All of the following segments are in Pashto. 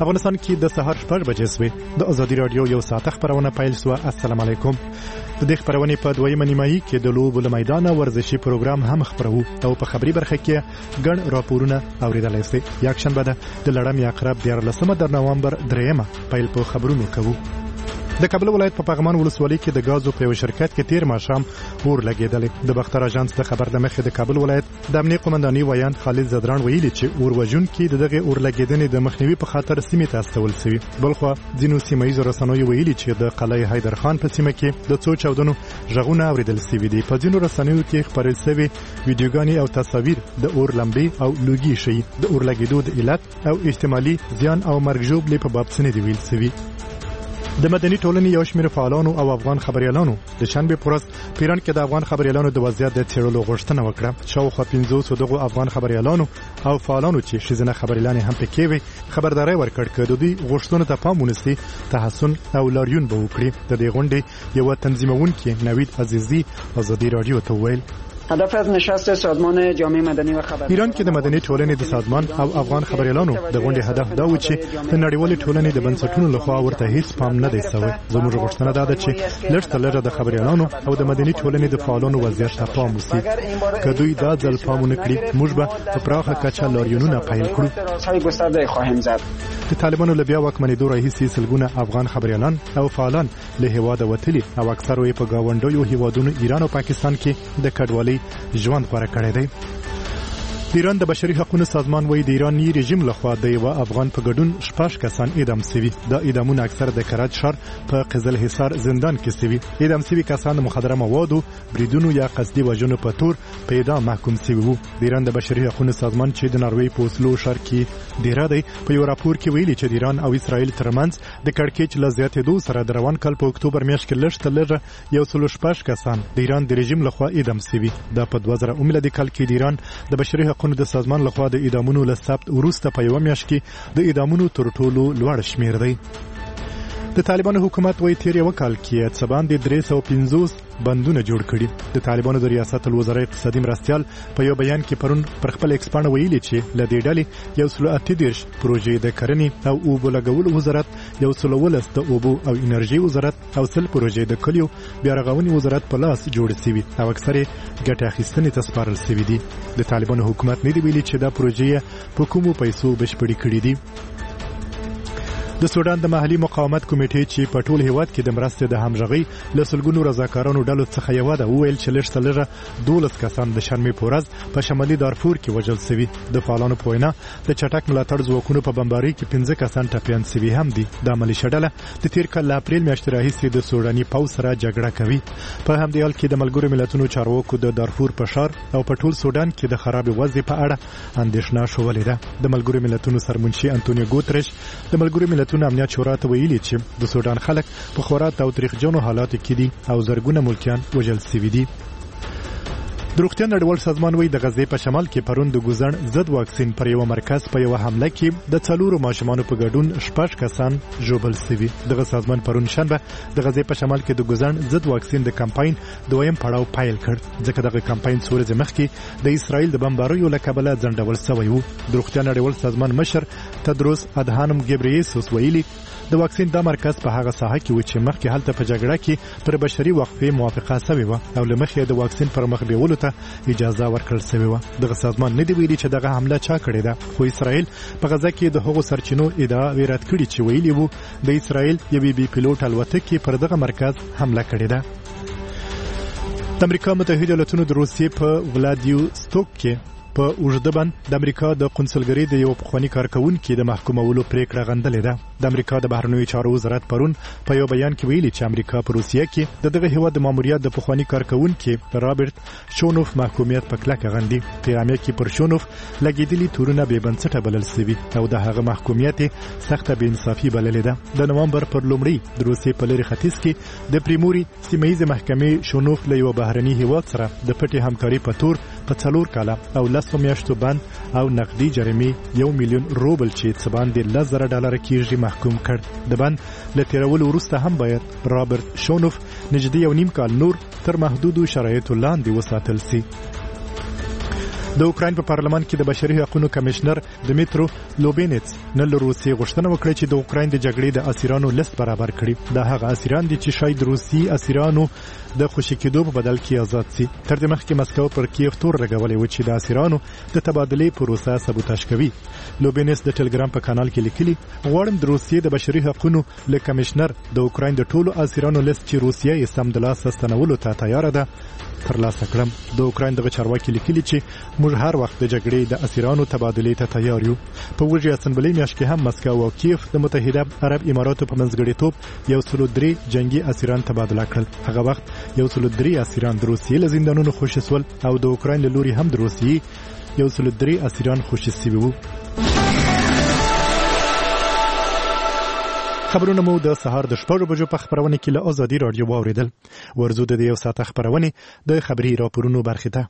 افغانستان کې د سهار 6 بجې سوي د ازادي رادیو یو ساعت خبرونه پیل شو. السلام علیکم. د دې خبرونه په دویمه نیمایي کې د لوبو له میدان ورزشي پروګرام هم خبرو او په خبري برخه کې ګڼ راپورونه اوریدلای شئ. یک شنبه د لړم عقرب 14 نومبر 3 پیل په خبرونو کوو. د کابل ولایت په پغمان ولسوالۍ کې د غازو په یو شرکت کې تیر ماښام اور لګیدل. د بختر اژانس د خبر د مخې د کابل ولایت د امنیه قومنداني ویان خالد زدران ویلي چې اور وژون کې دغه اور لګیدنې د مخنیوي په خاطر سیمې ته استول شوی. بلخو ځینو سیمایي رسنیو ویلي چې د قلعه حیدر خان په سیمه کې د څو چاودنو ژغونه اوریدل شوي دي. په ځینو رسنیو کې خبرې شوي ویډیوګانې او تصاویر د اور لمبې او لوګي شي د اور لګیدو د علت او احتمالي زیان او مرګ ژوبلې په باب څه نه دی ویل شوی. د مدني ټولنې یو شمېر فعالانو او افغان خبريالانو د شنبه پر ورځ پیران کې د افغان خبريالانو د وضعیت د څېړلو غوښتنه وکړه. شاوخوا 500 دغه افغان خبريالانو او فعالانو چې شزنه خبريالانې هم پکې وي خبرداري ورکړ چې د دوی غوښتنو ته پام ونیسي تحسن او لاریون به وکړي. د دې غونډې یو تنظیمونکي نوید عزیزی ازادي رادیو ته ویل هدف از نشست سازمان جامعه مدنی و خبر ایران کې د مدني ټولنې د سازمان او افغان خبريالانو د غونډې هدف دا و چې د نړیوالې ټولنې د بنسټونو لخوا ورته هیڅ پام نه دی شوی. زموږ غوښتنه ده چې لږ د خبريالانو او د مدني ټولنې د فعالانو وضعیت ته پام وشي. که دوی دا ځل پام نه کړي موږ به په پراخه کچه لاریونونه پیل کړو. گسترده خواهیم زد. د طالبانو له بیا واکمنېدو راهیسې سلګونه افغان خبريالان او فعالان له هیواده وتلي او اکثر یې په گاونډیو هیوادونو ایران او پاکستان کې د کډوالۍ ژوند غوړه کړی دی. د ایران د بشري حقوقو سازمان وایي د ایرانی رژیم لخوا د یو افغان په ګډون 6 کسان اعدام شوي. د اعدامونو اکثر د کرج ښار په قزل حصار زندان کې شوي. اعدام شوي کسان د مخدره موادو بریدونو یا قصدي وژنو په تور په اعدام محکوم شوي وو. د ایران د بشري حقوقو سازمان چې د ناروې په اوسلو ښار کې ډیره دی په یو راپور کې ویلي چې د ایران او اسرائیل ترمنځ د کړکېچ له زیاتېدو سره د روان کال په اکتوبر میاشت کې لږ 116 کسان د ایران د رژیم لخوا اعدام شوي. دا په 2000 میلادي کال کې د ایران د بشري حقوقو د سازمان لخوا د اعدامونو له ثبت وروسته په یو میاشت کې د اعدامونو تر ټولو لوړ شمیر دی. د طالبانو حکومت وایي تیر یو کال کې څه باندې 350 بندونه جوړ کړي. د طالبانو د ریاست الوزرا اقتصادي مرستيال په یو بیان کې پرون پر خپل ایکسپانډ ویلي چې ل دې ډلې 138 پروژې د کرنې او اوبو لګولو وزارت 113 د اوبو او انرژي وزارت او 100 پروژې د کلیو بیا رغونې وزارت په لاس جوړ شوي او اکثره ګټه اخیستنې ته سپارل شوي دي. د طالبانو حکومت نه دی ویلي چې دا پروژې په کومو پیسو بشپړې کړې دي. د سودان د محلي مقاومت کمیټې چې په ټول هیواد کې د مرستې د همغږي له سلګونو رضاکارانو ډلو څخه یو ده ویل چې لږ 12 کسان د شنبه په ورځ په شمالي دارفور کې وژل شوي. د فعالانو په وینا د چټک ملاتړ ځواکونو په بمبارۍ کې 15 کسان ټپیان شوي هم دي. د عملی شډله د تیر کال اپریل میاشتې راهیسې د سوداني پوځ سره جګړه کوي. په همدې حال کې د ملګرو ملتونو چارواکو د دارفور په ښار او په ټول سودان کې د خراب وضع په اړه اندېښنه شولې ده. د ملګرو ملتونو سرمنشي انټونیو ګوتریش د ملګرو ملتونو امنیت شورا ته ویلي چې د سودان خلک په خورا تاوتریخجنو حالاتو کې دي او زرګونه ملکیان وژل شوي دي. د روغتیا نړیوال سازمان وایي د غزې په شمال کې پرون د ګوزن ضد واکسین پر یو مرکز په یو حمله کې د 4 ماشومانو په ګډون 6 کسان ژوبل شوي. دغه سازمان پرون شنبه د غزې په شمال کې د ګوزن ضد واکسین د کمپاین دویم پړاو پیل کړ ځکه دغه کمپاین څو ورځې مخکې د اسرائیل د بمباریو له کبله ځنډول شوی وو. د روغتیا نړیوال سازمان مشر تدروس ادهانم ګبریسوس ویلي د واکسین دا مرکز په هغه ساحه کې و چې مخکې هلته په جګړه کې پر بشري وقفې موافقه شوې و او له مخې د واکسین پر مخ بیولو ته اجازه ورکړل شوې و. دغه سازمان نه دی ویلي چې دغه حمله چا کړې ده خو اسرائیل په غزه کې د هغو سرچینو ادعا رد کړې چې ویلي وو د اسرائیل یوې بي پیلوټ الوتکې پر دغه مرکز حمله کړې ده. د امریکا متحده ایالاتونو د روسیې په ولادیوستوک کې په اوږده بند د امریکا د قونسلګرۍ د یو پخوانی کارکونکي د محکومولو پریکړه غندلې ده. د امریکا د بهرنیو چارو وزارت پرون په یو بیان کې ویلي چې امریکا په روسیه کې د دغه هیواد د ماموریت د پخوانی کارکونکي رابرټ شونوف محکومیت په کلکه غندي. پیغام کې پر شونوف لګیدلي تورونه بې بنسټه بلل شوي او د هغه محکومیت سخته بې انصافي بللې ده. د نومبر پر لومړۍ د روسیې په لری ختیځ کې د پریموري سیمه‌یزې محکمې شونوف له یو بهرني هیواد سره د پټې همکاري په تور په 4 کاله او 10 میاشتو بند او نقدي جریمه 1 میلیون روبل چې څه باندې $10,000 کېږي محکوم کړ. د بند له تیرولو وروسته هم باید رابرټ شونوف نږدې 1.5 کال نور تر محدودو شرایطو لاندې وساتل شي. د اوکراین په پارلمان کې د بشري حقوقو کمشنر دمیترو لوبینیتس نن له روسیې غوښتنه وکړه چې د اوکراین د جګړې د اسیرانو لیست برابر کړي. دا هغه اسیران دي چې شاید روسي اسیرانو د خوشي کېدو په بدل کې آزاد شي. تر دې مخکې مسکو پر کیف تور لګولې و چې د اسیرانو د تبادلې پروسه سبوتاژ کوي. لوبینیتس د ټلګرام په کانال کې لیکلي غواړم د روسیې د بشري حقوقو له کمشنر د اوکراین د ټولو اسیرانو لیست چې روسیه یې سم د لاسه ستنولو ته تیار ده ترلاسه کړم. د اوکراین دغه چارواکي لیکلي چې موږ هر وخت د جګړې د اسیرانو تبادلې ته تیار یو. په وجه اسمبلی میاشت کې هم مسکو او کیف د متحده عرب اماراتو په منځګړیتوب 103 جنگي اسیران تبادله کړل. هغه وخت 103 اسیران د روسیې له زندانونو خوشي شول او د اوکراین له لوري هم د روسیې 103 اسیران خوشي شوي وو. خبرونه مو د سهار د 6 بجو په خبرونه کې له ازادي رادیو واوریدل. ورزو د یو ساعت خبرونه د خبري راپورونو برخه ده.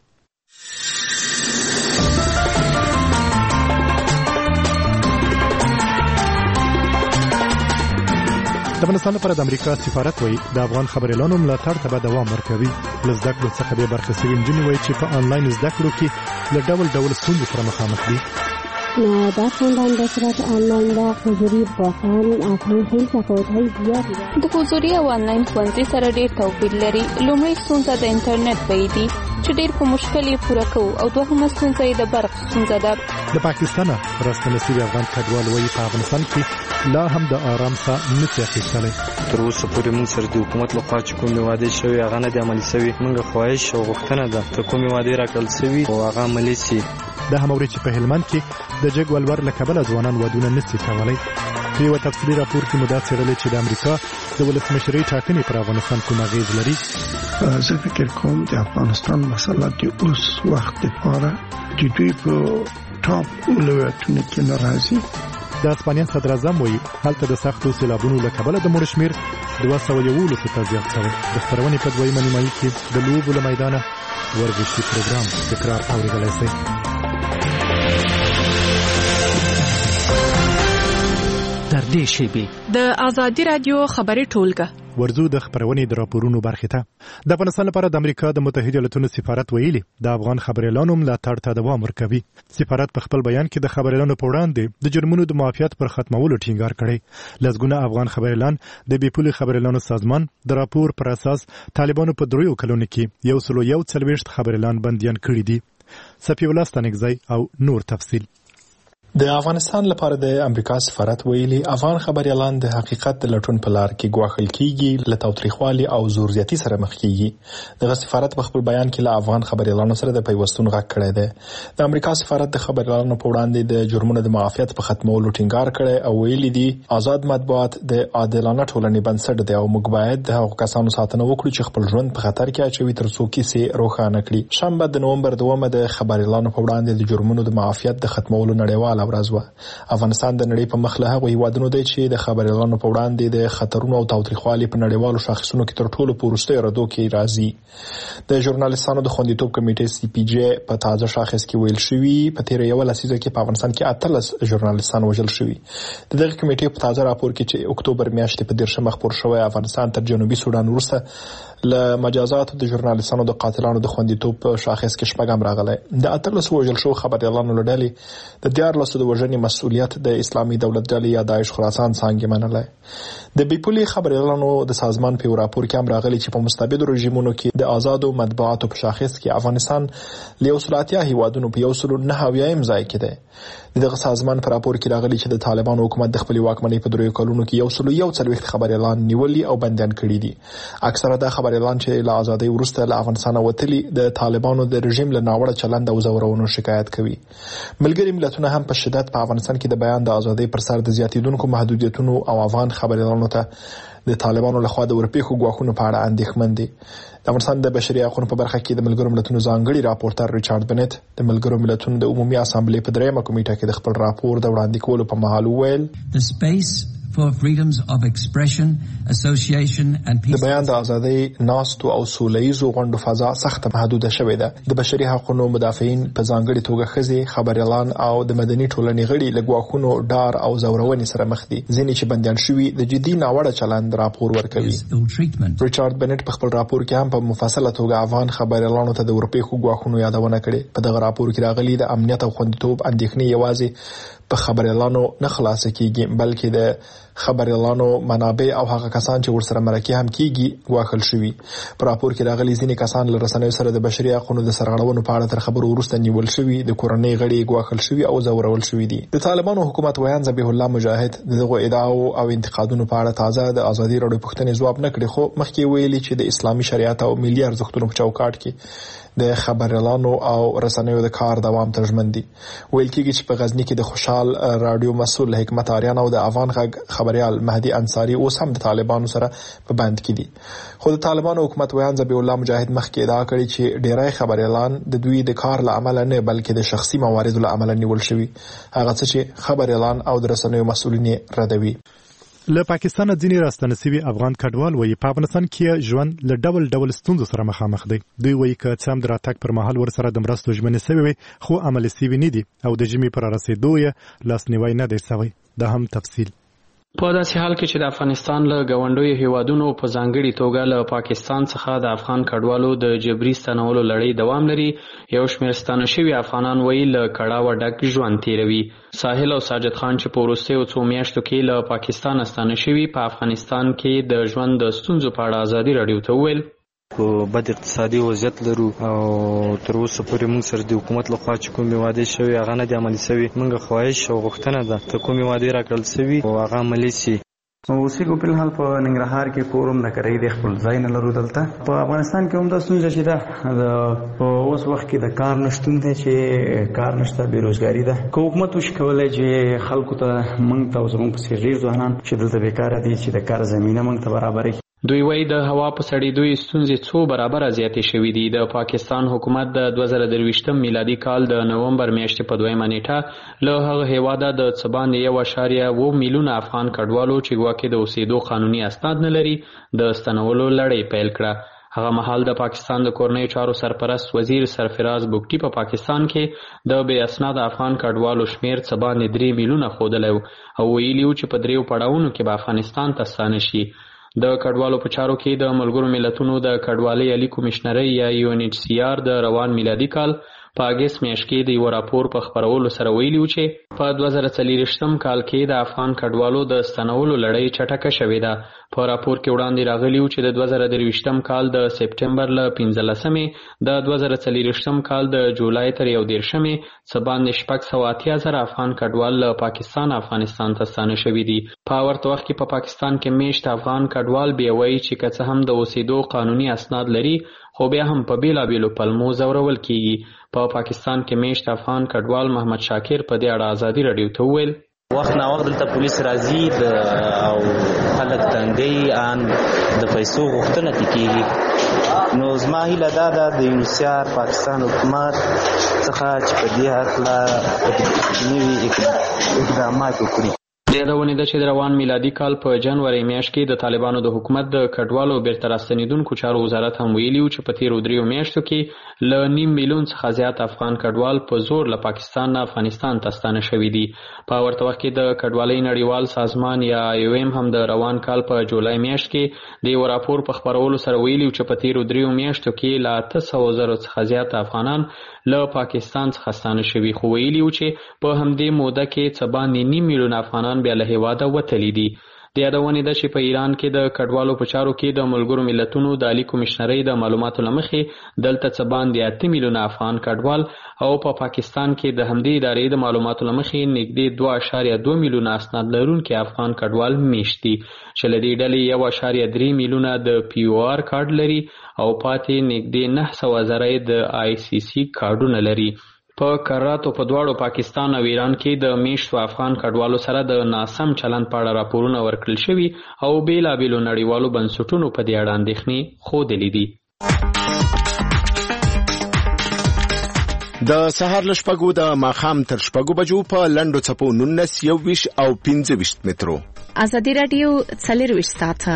د افغانستان لپاره د امریکا سفارت وایي د افغان خبريالانو ملاتړ ته به دوام ورکوي. لزده کړو څخه به برخه سوي نجونې وایي چې په انلاین زده کړو کې له ډول ستونزو سره مخامخ دي. در خوندن به صورت آنلاین و حضوری واقعا اصلا خیلی تفاوت‌های زیادی داره. د حضوری او آنلاین ښوونځي سره ډېر توپیر لري. لومړی ستونزه د انټرنیټ بیې دي چې ډېر په مشکل یې پوره کوو او دوهمه ستونزه یې د برق ستونزه ده. د پاکستان راستنه شوي افغان کډوال وایي په افغانستان کې لا هم د آرام ساه نه شي اخیستلی. تر اوسه پورې موږ سره د حکومت لخوا چې کومې وعدې شوي هغه نه دي عملي شوي. موږ خواهش او غوښتنه ده چې کومې وعدې راکړل شوي او هغه عملي شي. دا هم اوري چې په هلمند کې د جګ ولور له کبله ځوانان ودونه نشي کولای. په یو تفصیلي راپور کې مدعا څرګندوي چې د امریکا د ولسمشرۍ ټاکنې پر افغانستان کوم اغیز لري. زه فکر کوم د افغانستان مسله د اوس وخت لپاره د دوی په ټاپ ولایتونو کې ناراضي. د اسپانیا صدر اعظم وایي هلته د سختو سیلابونو له کبله د مړو شمېر 211 ته زیات شوی. د خبرونې په دویمه نیمایي کې د لوبو له میدانه ورزشي پروګرام تکرار اوریدلی شئ. در دې شیبې د ازادي رادیو خبري ټولګه ورزو د خبرونې د راپورونو برخه ته. د افغانستان لپاره د امریکا د متحده ایالاتونو سفارت ویلي د افغان خبريالانو ملاتړ ته دوام ورکوي. سفارت په خپل بیان کې د خبريالانو په وړاندې د جرمونو د معافیت پر ختمولو ټینګار کړی. لږونه افغان خبريالان د بیپولي خبريالانو سازمان د راپور پر اساس طالبانو په 3 کلونو کې 141 خبريالان بنديان کړي دي. صفي الله ستانګزی او نور تفصیل. د افغانستان لپاره د امریکا سفارت ویلي افغان خبريالان د حقیقت د لټون په لار کې ګواښل کیږي، له تاوتریخوالي او زورزیاتي سره مخ کیږي. دغه سفارت په خپل بیان کې له افغان خبريالانو سره د پیوستون غږ کړی دی. د امریکا سفارت د خبريالانو په وړاندې د جرمونو د معافیت په ختمولو ټینګار کړی او ویلي دي آزاد مطبوعات د عادلانه ټولنې بنسټ دی او موږ باید د هغو کسانو ساتنه وکړو چې خپل ژوند په خطر کې اچوي تر څو کیسې روښانه کړي. شنبه د نومبر 2 د خبريالانو په وړاندې د جرمونو د معافیت د ختمولو نړیواله ورځ وه. افغانستان د نړۍ په مخ له هغو هیوادونو دی چې د خبريالانو په وړاندې د خطرونو او تاوتریخوالي په نړیوالو شاخصونو کې تر ټولو په وروستیو ردو کې راځي. د ژورنالیستانو د خوندیتوب کمیټې سی پی جی په تازه شاخص کې ویل شوی په تیر یو لسیزه کې په افغانستان کې 18 ژورنالیستان وژل شوي. د دغه کمیټې په تازه راپور کې چې اکتوبر میاشتې په 10 خپور شوی افغانستان تر جنوبي سودان وروسته له مجازات د ژورنالیستانو د قاتلانو د خوندیتوب په شاخص کې شپږم راغلی. د 18 وژل شو خبريالانو له ډلې د 14 د وژنې مسؤلیت د اسلامي دولت ډلې یا داعش خراسان څنګه منلای. د بیپولي خبريالانو د سازمان په راپور کې هم راغلي چې په مستبد رژیمونو کې د آزادو مطبوعاتو په شاخص کې افغانستان له 180 هیوادونو په 109 ځای کې دی. دغه سازمان په راپور کې راغلي چې د طالبانو حکومت د خپل واکمنۍ په 3 کلونو کې 141 خبريالان نیولي او بنديان کړي دي. اکثره د خبريالان چې له ازادۍ وروسته له افغانستان وتلي د طالبانو د رژیم له ناوړه چلند او زورونو شکایت کوي. ملګری ملتونه هم په شدت په افغانستان کې د بیان د ازادۍ پر سر د زیاتیدونکو محدودیتونو او افغان خبريالانو ته د طالبانو لخوا د ورپېښو ګواښونو په اړه اندېښمن دي. د افغانستان د بشري حقوقو په برخه کې د ملګرو ملتونو ځانګړي راپورټر ریچارډ بنت د ملګرو ملتونو د عمومي اسامبلې په 3 کمیټه کې د خپل راپور د وړاندې کولو په مهال وویل The space for freedoms of expression, association and peace. د بیان د ازادۍ ناستو او سولهییزو غونډو فضا سخت محدوده شوې ده. د بشري حقوقو مدافعین په ځانګړي توګه ښځې، خبريالان او د مدني ټولنې غړي له ګواښونو، ډار او زورونې سره مخ دي. ځینې چې بندیان شوي د جدي ناوړه چلند راپور ورکوي. ریچارډ بنټ په خپل راپور کې هم په مفصله توګه افغان خبريالانو ته د اورپیښو ګواښونو یادونه کړې. په دغه راپور کې راغلي د امنیت او خوندیتوب اندېښنې یوازې په خبريالانو نه خلاص کیږي، بلکې د خبريالانو منابع او هغه کسان چې ورسره مرکه هم کیږي ګواښل شوي. په راپور کې راغلي ځینې کسان له رسنیو سره د بشري حقوقو د سرغړونو په اړه تر خبرو وروسته نیول شوي، د کورنۍ غړي ګواښل شوي او ځورول شوي دي. د طالبانو حکومت ویان ذبیح الله مجاهد دغه ادعاو او انتقادونو په اړه تازه د ازادي راډیو پوښتنې ځواب نه کړی، خو مخکې ویلي چې د اسلامي شریعت او ملي ارزښتونو په چوکاټ کې د خبريالانو او رسنیو د کار دوام تضمین دي. ویل کېږي چې په غزنی کې د خوشحال رادیو مسؤل حکمت آریان او د افغان غږ خبريال مهدي انصاری اوس هم د طالبانو سره په بند کې دي. خو د طالبانو حکومت ویان ذبیح الله مجاهد مخکې ادعا کړې چې ډیری خبريالان د دوی د کار له امله نه بلکې د شخصي مواردو له امله نیول شوي، هغه څه چې خبريالان او د رسنیو مسؤلین ردوي. له پاکستان ځینې راستنه شوي افغان کډوال وایي په افغانستان کې ژوند له ډول ستونزو سره مخامخ دی. دوی وایي که څه هم د راتګ پر مهال ورسره د مرستو ژمنې شوې وي خو عملي شوي نه دي او د ژمي پر رسېدو یې لاسنیوی نه دی شوی. دا هم تفصیل. په داسې حال کې چې د افغانستان له ګاونډیو هیوادونو په ځانګړي توګه له پاکستان څخه د افغان کډوالو د جبري ستنولو لړۍ دوام لري، یو شمېر ستانه شوي افغانان وایي له کړاوه ډک ژوند تیروي. ساحل او ساجد خان چې په وروستیو څو میاشتو کې له پاکستان ستانه شوي په افغانستان کې د ژوند د ستونزو په اړه ازادي راډیو ته وویل په بد اقتصادي وضعیت لرو او تر اوسه پورې موږ سره د حکومت لخوا چې کومې وعدې شوي هغه نه دي عملي شوي. موږ خواهش او غوښتنه ده ته کومې وعدې راکړل شوي او هغه عملي شي. اوسېږو په الحال په ننګرهار کې کورم د کرۍ د خپل ځای نه لرو. دلته په افغانستان کې هم دا ستونزه چې ده په اوس وخت کې د کار نشتون دی، چې کار نشته، بیروزګاري ده. که حکومت وشي کولی چې خلکو ته موږ ته او زموږ پسې ډېر ځوانان چې دلته بیکاره دي چې د کار زمینه موږ ته برابره. دوی وایي د هوا په سړېدو ستونزې څو برابره زیاتې شوي دي. د پاکستان حکومت د 2023 میلادي کال د نومبر میاشتې په 2 نیټه له هغه هیواده د څه باندې 1.7 میلیونه افغان کډوالو چې ګواکې د اوسېدو قانوني اسناد نه لري د ستنولو لړۍ پیل کړه. هغه مهال د پاکستان د کورنۍ چارو سرپرست وزیر سرفراز بوګټي په پاکستان کې د بې اسناد افغان کډوالو شمېر څه باندې 3 میلیونه ښودلی او ویلي و چې په 3 پړاوونو کې به افغانستان ته ستانه شي. د کډوالو په چارو کې د ملګرو ملتونو د کډوالۍ عالی کمیشنرۍ یا UNHCR د روان میلادي کال په اګست میاشت کې د یو راپور په خپرولو سره ویلي و چې په 2024 کال کې د افغان کډوالو د ستنولو لړۍ چټکه شوې ده. په راپور کې وړاندې راغلی و چې د 2023 کال د سپټمبر له 15مې د 2024 کال د جولای تر 11مې څه باندې 680,000 افغان کډوال له پاکستان افغانستان ته ستانه شوي دي. په ورته وخت کې په پاکستان کې میشت افغان کډوال بیا وایي چې که څه هم د اوسېدو قانوني اسناد لري خو بیا هم په بیلابیلو پلمو ځورول کیږي. په پاکستان کې میشت افغان کډوال محمد شاکر په دې اړه ازادي راډیو ته وویل وخت نا وخت دلته پولیس راځي او خلک تنګي ان د پیسو غوښتنه کوي. نو زما هیله دا ده د UNHCR پاکستان حکومت څخه چې په دې حق نوي اقدامات وکړي. د یادونې ده چې د روان میلادي کال په جنوري میاشت کې د طالبانو د حکومت د کډوالو بیرته راستنېدونکو چارو وزارت هم ویلي و چې په تېرو 3 میاشتو کې له 9 میلیون څخه زیات افغان کډوال په زور له پاکستان نه افغانستان ته ستانه شوي دي. په ورته وخت کې د کډوالۍ نړیوال سازمان یا IOM هم د روان کال په جولای میاشت کې د یو راپور په خپرولو سره ویلي و چې په تېرو 3 میاشتو کې له 800,000 څخه زیات افغانان له پاکستان څخه ستانه شوي، خو ویلي و چې په همدې موده کې څه باندې 9 میلیونه افغانان بیا له هیواده وتلي دي. د یادونې ده چې په ایران کې د کډوالو په چارو کې د ملګرو ملتونو د عالی کمیشنرۍ د معلوماتو له مخې دلته څه باندې 8 میلیونه افغان کډوال او په پاکستان کې د همدې ادارې د معلوماتو له مخې نږدې 2.2 میلیونه اسناد لرونکي افغان کډوال میشت دي چې له دې ډلې 1.3 میلیونه د POR کارډ لري او پاتې نږدې 900,000 د ICC کارډونه لري. په کراتو په دواړو پاکستان او ایران کې د میشتو افغان کډوالو سره د ناسم چلند په اړه راپورونه ورکړل شوي او بیلابیلو نړیوالو بنسټونو په دې اړه اندېښنې ښودلې دي. د سهار له شپږو د ماښام تر شپږو بجو په لنډو څپو 19 21 او 25 مترو. ازادي راډیو 24 ساعته.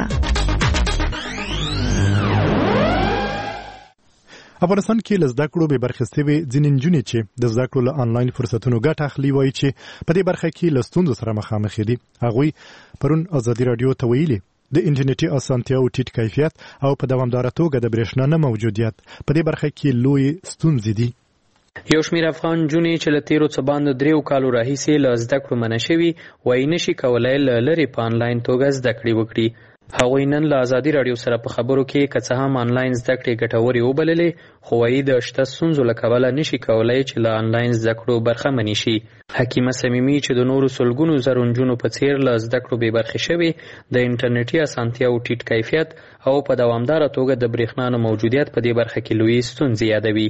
افغانستان کې له زده کړو به برخې شوي ځینې نجونې چې د زده کړو له آنلاین فرصتونو ګټه اخلي وایي چې په دې برخه کې له ستونزو سره مخامخ دي. هغوی پرون ازادي راډیو ته ویلي د انټرنیټي اسانتیاو ټیټ کیفیت او په دوامداره توګه د برېښنا نه موجودیت په دې برخه کې لوی ستونزې دي. یو شمېر افغان نجونې چې له تیرو څه باندې 3 کالو راهیسې له زده کړو منع شوي وایي نشي کولی له لرې په آنلاین توګه زده کړې وکړي. هغوی نن له ازادي راډیو سره په خبرو کې که څه هم آنلاین زده کړې ګټورې وبللې خو وایي د شته ستونزو له کبله نشي کولی چې له آنلاین زده کړو برخمنې شي. حکیمه صمیمي چې د نورو سلګونو زرو نجونو په څیر له زده کړو بې برخې شوې د انټرنیټي اسانتیاو ټیټ کیفیت او په دوامداره توګه د برېښنا نه موجودیت په دې برخه کې لوی ستونزې یادوي.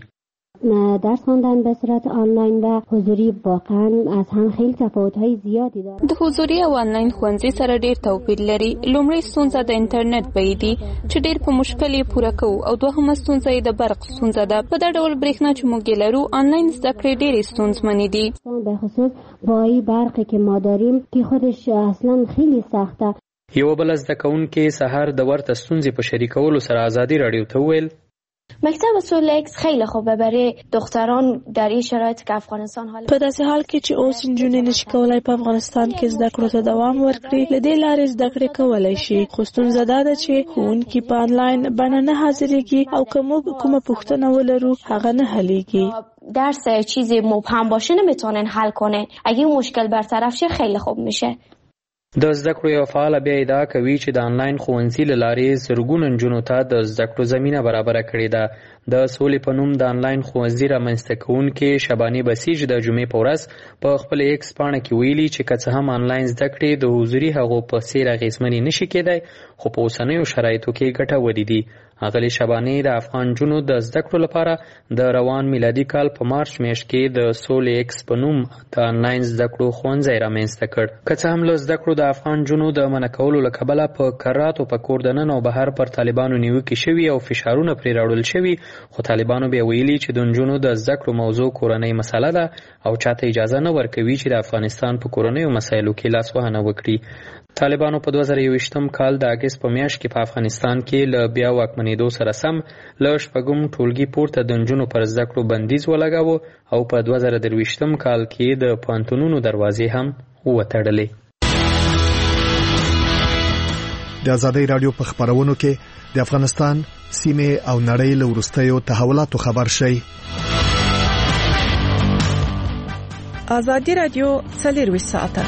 درس خواندن به صورت آنلاین و حضوری واقعا از هم خیلی تفاوت‌های زیادی داره. د حضوری او آنلاین ښوونځي سره ډېر توپیر لري. لومړی ستونزه د انټرنیټ بیې دي چې ډېر په مشکل یې پوره کوو او دوهمه ستونزه یې د برق ستونزه ده. په دا ډول برېښنا چې موږ یې لرو آنلاین زده کړې ډېرې ستونزمنې دي. به خصوص با این برقی که ما داریم که خودش اصلا خیلی سخته. یو بل زده کوونکي سحر د ورته ستونزې په شریکولو سره ازادي راډیو ته وویل مکتب اصول اکس خیلی خوبه برای دختران در این شرایط که افغانستان حال په داسې حال کې چې اوس نجونې نشي کولای په افغانستان کې زده کړو ته دوام ورکړي له دې لارې زده کړې کولای شي. خو ستونزه دا ده چې ښوونکي په آنلاین بڼه نه حاضرېږي او که موږ کومه پوښتنه ولرو هغه نه حلیږي. درس چیزی مبهم باشه نمیتونن حل کنه. اگه این مشکل برطرف شه خیلی خوب میشه. د زده کړو یو فعال بیا ادعا کوي چې د آنلاین ښوونځي له لارې زرګونو نجونو ته د زده کړو زمینه برابره کړې ده. د سولې په نوم د آنلاین ښوونځي رامنځته کوونکي شباني بسیج د جمعې په ورځ په خپل ایکس پاڼه کې ویلي چې که څه هم آنلاین زده کړې د حضوري هغو په څیر اغېزمنې نشي کېدای خو په اوسنیو شرایطو کې ګټورې دي. اغلې شباني د افغان نجونو د زده کړو لپاره د روان میلادي کال په مارچ میاشت کې د سولې ایکس په نوم د آنلاین زده کړو ښوونځی رامنځته کړ. که څه هم له زده کړو د افغان نجونو د منع کولو له کبله په کراتو په کور دننه او بهر پر طالبانو نیوکې شوي او فشارونه پرې راوړل شوي خو طالبانو بیا ویلي چې د نجونو د زده کړو موضوع کورنۍ مسله ده او چاته اجازه نه ورکوي چې د افغانستان په کورنیو مسایلو کې لاسوهنه وکړي. طالبانو په 2021 کال د اګست په میاشت کې په افغانستان کې له بیا واکمنېدو سره سم له شپږم ټولګي پورته د نجونو پر زده کړو بندیز ولګاوه او په 2023 کال کې د پوهنتونونو دروازې هم وتړلې. د ازادي راډیو په خبرونو کې د افغانستان سیمه او نړۍ له وروستیو تحولاتو خبر شي. ازادي راډیو 24 ساعته.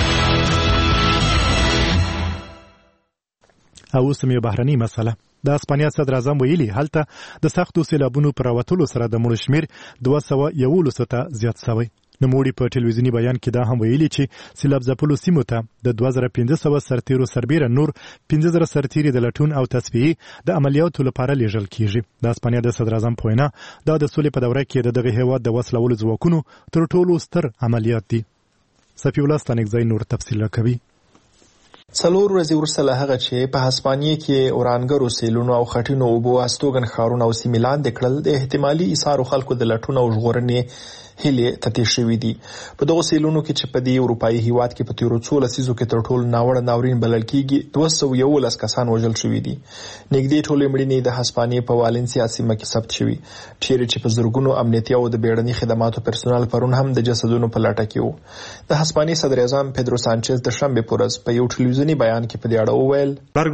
او سمې بهرنۍ مسله د اسپانیا صدر اعظم ویلي هلته د سختو سیلابونو پر راوتلو سره د مړو شمېر 211 ته زیات شوی. نوموړي په ټلویزیوني بیان کې دا هم ویلي چې سیلاب ځپلو سیمو ته د 2500 سرتیرو سربیره نور 15000 سرتیري د لټون او تصفیې د عملیاتو لپاره لیږل کیږي. د اسپانیا د صدر اعظم په وینا دا د سولې په دوره کې دغه هیواد د وسلوالو ځواکونو تر ټولو ستر عملیات دي. صفی الله ستانکزی نور تفصیل راکوي. څلور ورځې وروسته له هغه چې په هسپانیې کې اورانګرو سیلونو او خټینو اوبو استوګن ښارونه او سیمې لاندې کړل د احتمالي ایثارو خلکو د لټون او ژغورنې هیلې تتې شوې دي. په دغو سیلونو کې چې په دې اروپایي هیواد کې په تیرو 14 لسیزو کې تر ټولو ناوړه ناورین بلل کېږي 211 کسان وژل شوي دي. نږدې ټولې مړینې د هسپانیې په والنسیا سیمه کې ثبت شوي چیرې چې په زرګونو امنیتي او د بیړني خدماتو پرسونل پرون هم د جسدونو په لټه کې وو. د هسپانیې صدر اعظم پیدرو سانچز د شنبه په ورځ په یو ټلویزیوني بیان کې په دې اړه وویل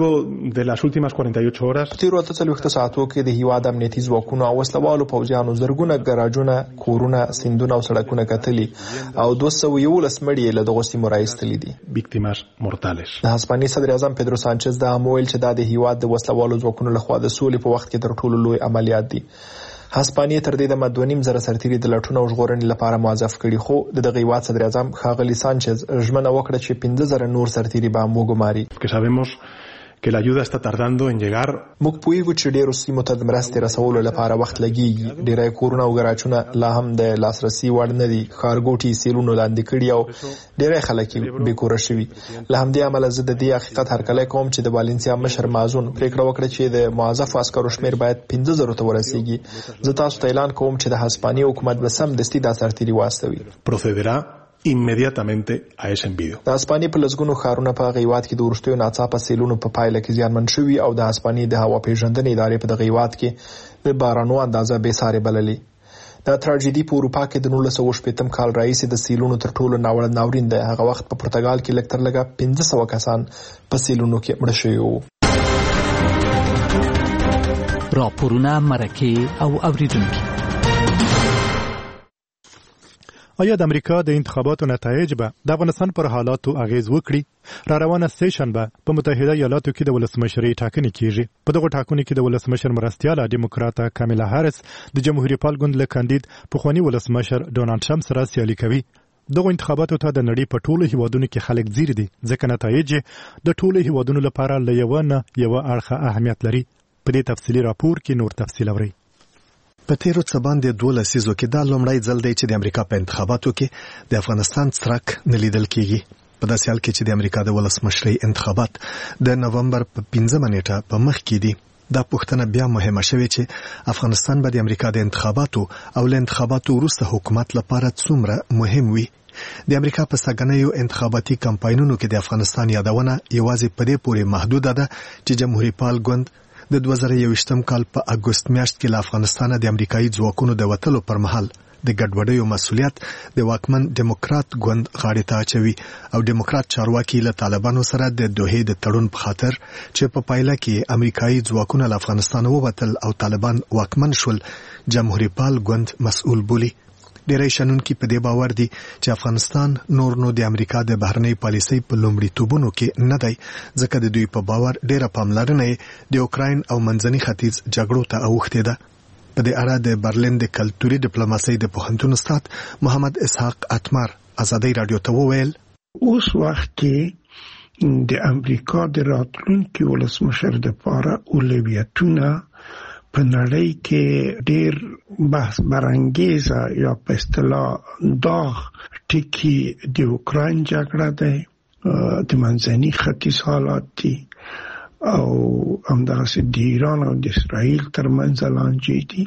تیرو 48 ساعتو کې د هیواد امنیتي ځواکونو او وسلوالو پوځیانو زرګونه ګراجونه کورونه سیندونه او سړکونه کتلي او 211 مړي له دغه سیمو راایستلي دي. د هسپانیې صدر اعظم پیدرو سانچز دا هم ویل چې دا د هیواد د وسلوالو ځواکونو لخوا د سولې په وخت کې تر ټولو لوی عملیات دي. هسپانیې تر دې د 2.5 سرتیري د لټون او ژغورنې لپاره موظف کړي خو دغه هیواد صدر اعظم ښاغلي سانچز ژمنه وکړه چې 15000 نور سرتیري به هم وګماري. que la ayuda está tardando en llegar. موږ پوهیږو چې ډېرو سیمو ته د مرستې رسولو لپاره وخت لګیږي. ډېری کورونه او ګراجونه لا هم د لاسرسي وړ نه دي. ښارګوټي سیلونو لاندې کړي او ډېری خلک بې کوره شوي. له همدې امله زه د دې حقیقت هرکلی کوم چې د والنسیا مشر مازون پریکړه وکړه چې د معذفو عسکرو شمېر باید 15,000 ته ورسیږي. زه تاسو ته اعلان کوم چې د هسپانیې حکومت به سمدستي دا سرتیري واستوي. Procederá inmediatamente a ese envío. د هسپانیې په لسګونو ښارونه په هغه هیواد کې د وروستیو ناڅاپه سیلونو په پایله کې زیانمن شوي او د هسپانیې د هوا پیژندنې ادارې په دغه هیواد کې د بارانو اندازه بې سارې بللې. دا تراژیدي په اروپا کې د 1980 کال راهیسې د سیلونو تر ټولو ناوړه ناورین دی. هغه وخت په پرتګال کې لږ تر لږه 1500 کسان په سیلونو کې مړه شوي وو. راپورونه، مرکې او اوریدونکي. آیا د امریکا د انتخاباتو نتایج به د افغانستان پر حالاتو اغیز وکړي؟ را روانه سیشن به په متحده ایالاتو کې د ولسمشرۍ ټاکنې کیږي. په دغه ټاکنو کې د ولسمشر مرستیاله ډیموکراټه کاملا هاریس د جمهوریت پال ګوند له کاندید پخوانی ولسمشر ډونالد ټرمپ سره سیالي کوي. دغه انتخاباتو ته د نړۍ په ټولو هیوادونو کې خلک ځیر دي، ځکه نتایج د ټولو هیوادونو لپاره له یو نه یو اړخه اهمیت لري. په دې تفصیلي راپور کې نور تفصیل اورئ. په تیرو څه باندې 12 لسیزو کې دا لومړی ځل دی چې د امریکا په انتخاباتو کې د افغانستان څرک نه لیدل کیږي. په داسې حال کې چې د امریکا د ولسمشرۍ انتخابات د نومبر په 15 نیټه په مخ کې دي، دا پوښتنه بیا مهمه شوې چې افغانستان به د امریکا د انتخاباتو او له انتخاباتو وروسته حکومت لپاره څومره مهم وي. د امریکا په سګنیو انتخاباتي کمپاینونو کې د افغانستان یادونه یوازې په دې پورې محدوده ده چې جمهوریت پال ګوند د 2021 کال په اګوست میاشت کې له افغانستانه د امریکایي ځواکونو د وټلو پر مهال د ګډوډیو مسؤلیت د واکمن ډیموکرات ګوند غاړې ته اچوي او ډیموکرات چارواکي له طالبانو سره د دوحې د تړون په خاطر چې په پایله کې امریکایي ځواکونه له افغانستانه ووتل او طالبان واکمن شول جمهوریت پال ګوند مسؤل بولي. ډېری شنونکي په دې باور دي چې افغانستان نور نو د امریکا د بهرنۍ پالیسۍ په لومړیتوبونو کې نه دی، ځکه د دوی په باور ډېره پاملرنه د اوکراین او منځني ختیځ جګړو ته اوښتې ده. په دې اړه د برلین د کلتوري ډیپلوماسۍ د پوهنتون استاد محمد اسحاق اتمر ازادي رادیو ته وویل اوس وخت کې د امریکا د راتلونکي ولسمشر لپاره اولویتونه په نړۍ کې ډېر بحث برانګیزه یا په اصطلاح داغ ټکی د اوکراین جګړه ده، د منځني ختیځ حالات دي او همداسې د ایران او د اسرائیل ترمنځ لانجې دي.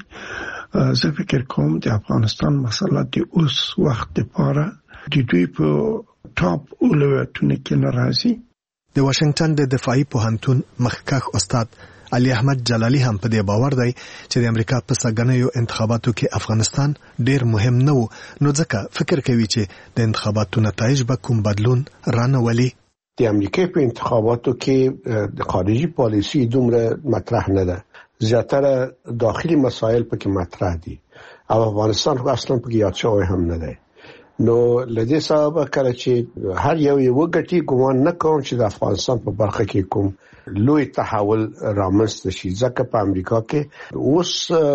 زه فکر کوم د افغانستان مسله د اوس وخت لپاره د دوی په ټاپ اولویتونو کې نه راځي. د واشنگټن د دفاعي پوهنتون مخکښ استاد علي احمد جلالي هم په دې باور دی چې د امریکا په سګنیو انتخاباتو کې افغانستان ډېر مهم نه و، نو ځکه فکر کوي چې د انتخاباتو نتایج به کوم بدلون رانولي. د امریکا په انتخاباتو کې د خارجي پالیسي دومره مطرح نه ده، زیاتره داخلي مسایل پکې مطرح دي او افغانستان اصلا پکې یاد شوی هم نه دی. نو لدې سبب کله چې هر یو وګټي ګومان نه کوم چې د افغانستان په برخه کې کوم لوی تحول رامنځته شي، ځکه په امریکا کې اوس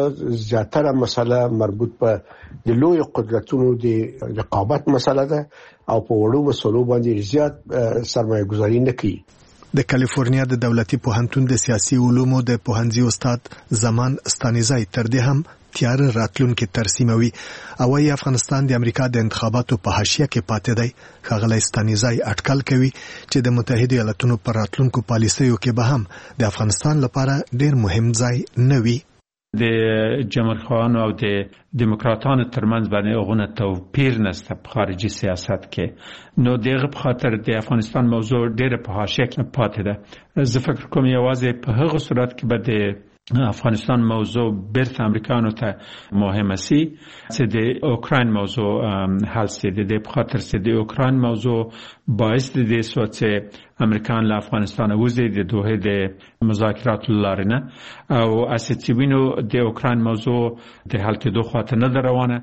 زیاتره مسله مربوط په د لوی قدرتونو د رقابت مسله ده او په وړو مسلو باندې زیات سرمایه گذاري نه کوي. د کالیفورنیا د دولتي پوهنتون د سیاسي علومو د پوهنځي استاد زمان ستانیزای تر دې هم تیار راتلونکي ترسیموي او وايي افغانستان د امریکا د انتخاباتو په حاشیه کې پاتې دی. ښاغلی ستانیزای اټکل کوي چې د متحده ایالاتونو پر راتلونکو پالیسیو کې به هم د افغانستان لپاره ډېر مهم ځای نه وي. د جمهوریتخواهانو او د دیموکراتانو ترمنځ باندې هغونه توپیر نشته په خارجي سیاست کې، نو دغه په خاطر د افغانستان موضوع ډېره په حاشیه کې پاتې ده. زه فکر کوم یوازې په هغه صورت کې به د افغانستان موضوع بیرته امریکانو ته مهمه سي چې د اوکراین موضوع حل سي. د دې په خاطر چې د اوکراین موضوع باعث دي چې امریکان له افغانستان وځي د دوحې د مذاکراتو لارې نه او اساسي وینو د اوکراین موضوع د حل کېدو خاطر نه روانه.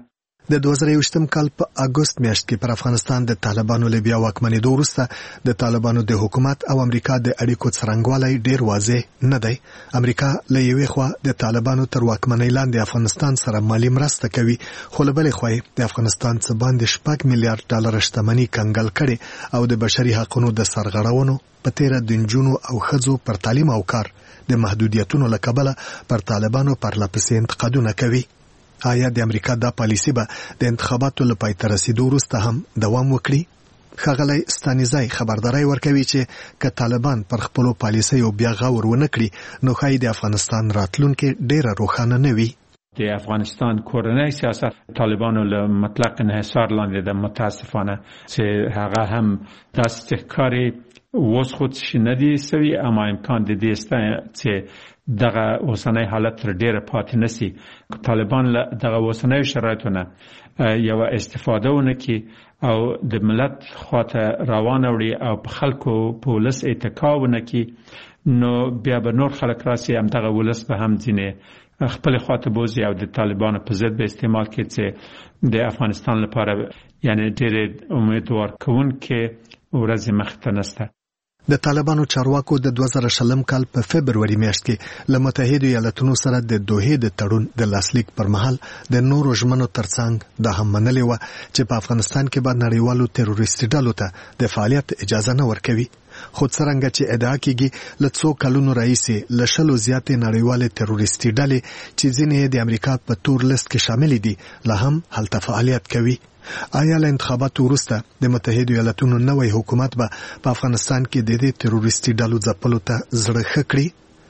د 2021م کال په اگست میاشت کې پر افغانستان د طالبانو له بیا واکمنېدو وروسته د طالبانو د حکومت او امریکا د اړیکو څرنګوالی ډیر واضح نه دی. امریکا له یوې خوا د طالبانو تر واکمنۍ لاندې افغانستان سره مالی مرسته کوي، خو له بلې خوا د افغانستان څخه باندې 6 میلیارډ ډالر شتمنۍ کنګل کړي او د بشري حقوقو د سرغړونو په تیر د نجونو او ښځو پر تعلیم او کار د محدودیتونو له کبله پر طالبانو پرلپسې انتقادونه کوي. آیا د امریکا دا پالیسي به د انتخاباتو له پای ته رسیدو وروسته هم دوام وکړي؟ ښاغلی ستانیزی خبرداری ورکوي چې که طالبان پر خپلو پالیسیو بیا غور ونه کړي نو ښایي د افغانستان راتلونکې ډیره روښانه نه وي. د افغانستان کورنۍ سیاست طالبانو له مطلق انحصار لاندې د متاسفانه چې هغه هم داسې ښکاري اوس خو څه نه دي سوي، اما امکان د دې شته چې دغه اوسنۍ حالت تر ډیره پاتې نشي. طالبان له دغه اوسنۍ شرایطو نه یو استفاده ونه کړي او د ملت خواته روانه وړي او په خلکو په ولس اتکا ونه کړي نو بیا به نور خلک راسي هم دغه ولس به هم ځینې خپل خواته بوزي او د طالبانو په ضد به استعمال کړي چې د افغانستان لپاره یعنی ډېر امیدوار کوونکې ورځې مخته نشته. د طالبانو چارواکو د 2020 کال په فبروري میاشت کې له متحده ایالاتونو سره د دوحې د تړون د لاسلیک پر مهال د نورو ژمنو ترڅنګ د هم منلې و چې په افغانستان کې به نړیوالو تروریستي ډلو ته د فعالیت اجازه نه ورکوي. خو څرنګه چې ادعا کیږي له څو کلونو راهیسې له 10 زیاتې نړیوالې تروریستي ډلې چې ځینې د امریکا په تور لیست کې شامل دي لا هم هلته فعالیت کوي. آیا له انتخاباتو وروسته د متحده ایالاتونو نوی حکومت به په افغانستان کې د دې تروریستي ډلو ځپلو ته زړه ښه کړي؟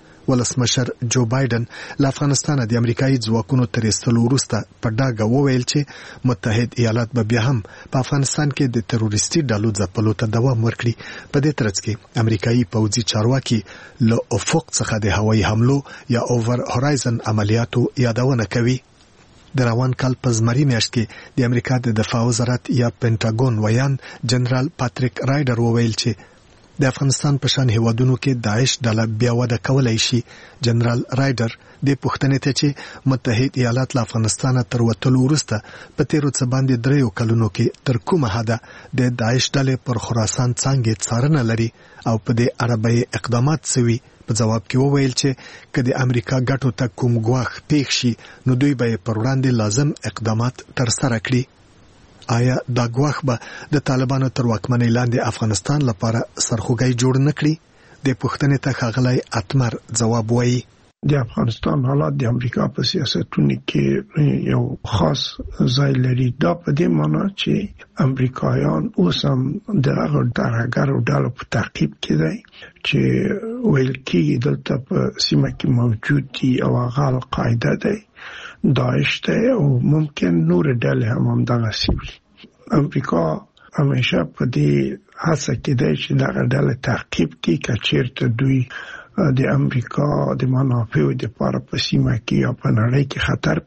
ولسمشر جو بایدن له افغانستان د امریکایي ځواکونو تر ایستلو وروسته په ډاګه وویل چې متحد ایالات به بیا هم په افغانستان کې د تروریستي ډلو ځپلو ته دوام ورکړي. په دې ترڅ کې امریکایي پوځي چارواکي له افق څخه د هوایي حملو یا اوور هورایزن عملیاتو یادونه کوي. د روان کال په زمري میاشت کې د امریکا د دفاع وزارت یا پینټاګون ویان جنرال پاتریک رایډر وویل چې د افغانستان په شان هیوادونو کې داعش ډله بیا وده کولای شي. جنرال رایډر د پوښتنې ته چې متحد ایالات له افغانستان تر وتلو وروسته په تیرو څه باندې 3 کلونو کې تر کومه حده د داعش ډلې پر خراسان څنګه څارنه لري او په دې اړه به اقدامات سوي، په جواب کې وویل چې که د امریکا ګټو ته کوم ګواښ پیښ شي نو دوی به پر وړاندې لازم اقدامات ترسره کړي. آیا دا ګواښ به د طالبانو تر واکمنۍ لاندې افغانستان لپاره سرخوږی جوړ نه کړي؟ د پوښتنې ته ښاغلی اتمر ځواب وایي. د افغانستان حالات د امریکا په سیاستونو کې یو خاص ځای لري. دا په دې معنی چې امریکایان اوس هم د هغه ترهګرو ډلو په تعقیب کې دي چې ویل کېږي دلته په سیمه کې موجود دي او هغه القاعده دی، داعش دی او ممکن نور ډلې هم همدغسې وي. امریکا همیشه په دې هڅه کې دی چې دغه ډلې تعقیب کړي که چېرته دوی د امریکا د منافعو لپاره په سیمه کې یا په نړۍ کې خطر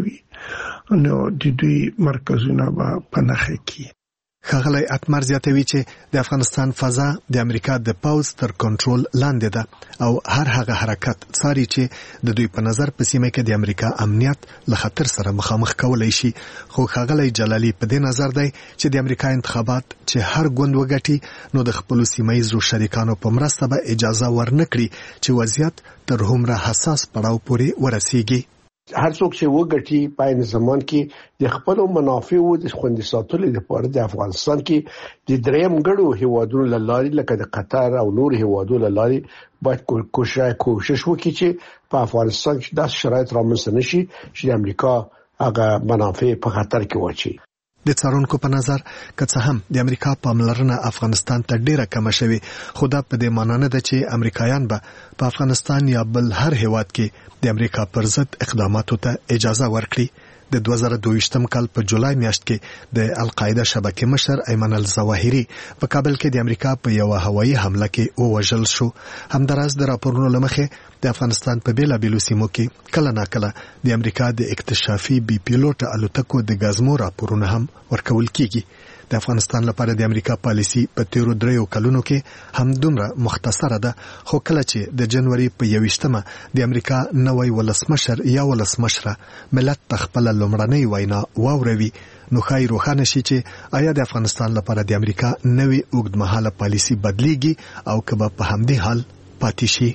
پیښوي نو د دوی مرکزونه به په نښه کړي. ښاغلی اتمر زیاتوي چې د افغانستان فضا د امریکا د پوځ تر کنټرول لاندې ده او هر هغه حرکت څاري چې د دوی په نظر په سیمه کې د امریکا امنیت له خطر سره مخامخ کولای شي. خو ښاغلی جلالي په دې نظر دی چې د امریکا انتخابات چې هر ګوند وګټي نو د خپلو سیمایي شریکانو په مرسته به اجازه ورنکړي چې وضعیت تر هومره حساس پړاو پورې ورسیږي. هر څوک چې وګټي په عین زمان کې د خپل منافعو د خوندي ساتلو لپاره د افغانستان کې د دریم ګړو هیوادونو لاري لکه د قطر او نور هیوادونو لاري باید کوشش وکړي چې په افغانستان کې داس شرایط رامنځته نشي چې د امریکا هغه منافع په خطر کې واچي. د څارونکو په نظر که څه هم د امریکا پاملرنه افغانستان ته ډیره کمه شوې، خو دا په دې معنی نه ده چې امریکایان به په افغانستان یا بل هر هیواد کې د امریکا پر ضد اقداماتو ته اجازه ورکړي. د 2022م کال په جولای میاشت کې د القاعده شبکې مشر ایمن الظواهری په کابل کې د امریکا په یو هوایي حمله کې ووژل شو. همداراز د راپورونو لمخې د افغانستان په بیلابیلو سیمو کې کله ناکله د امریکا د اکتشافي بي پیلوټ الوتکو د غازمو راپورونه هم ورکول کیږي. د افغانستان لپاره د امریکا پالیسی په تیرو 3 کلونو کې همدومره مختصره ده، خو کله چې د جنوري په 21مه د امریکا نوی ولسمشر یا ولسمشره ملت تخپل لومړنۍ وینا واوروي، نو خای روښانه شي چې آیا د افغانستان لپاره د امریکا نوی اوږدمهاله پالیسی بدلیږي او که به په همدې حال پاتې شي.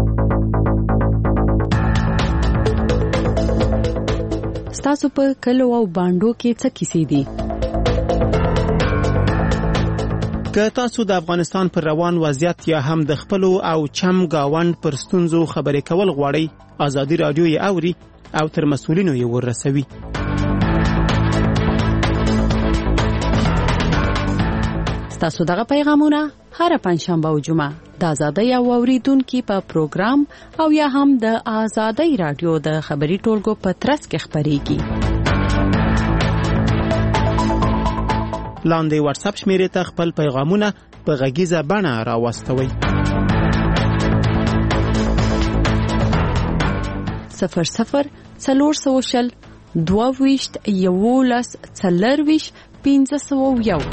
ستاسو په کلو او باندو کې څه کیسې دي؟ که تاسو د افغانستان پر روان وضعیت یا هم د خپل او چم گاوند پر ستونزو خبرې کول غواړئ، ازادي رادیو یې اوري او تر مسؤلینو یې ورسوي. ستاسو دغه پیغامونه هر پنځشنبه او جمعه د آزادۍ او اوریدونکو په پروګرام او یا هم د آزادۍ رادیو د خبري ټولګو په ترڅ کې خبريږي. لاندې واتس اپ شمیرې ته خپل پیغامونه په غږیزه بڼه راوستوئ. 00 420 22 11 40 1501.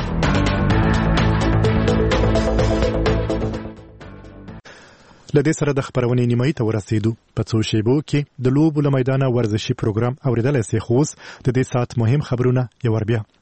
لدې سره د خبرونې نیمایي ته ورسېدو. په څو شیبو کې د لوبو له میدانه ورزشي پروګرام اوریدلای سئ، خو اوس د دې ساعت مهم خبرونه یو ور بیا.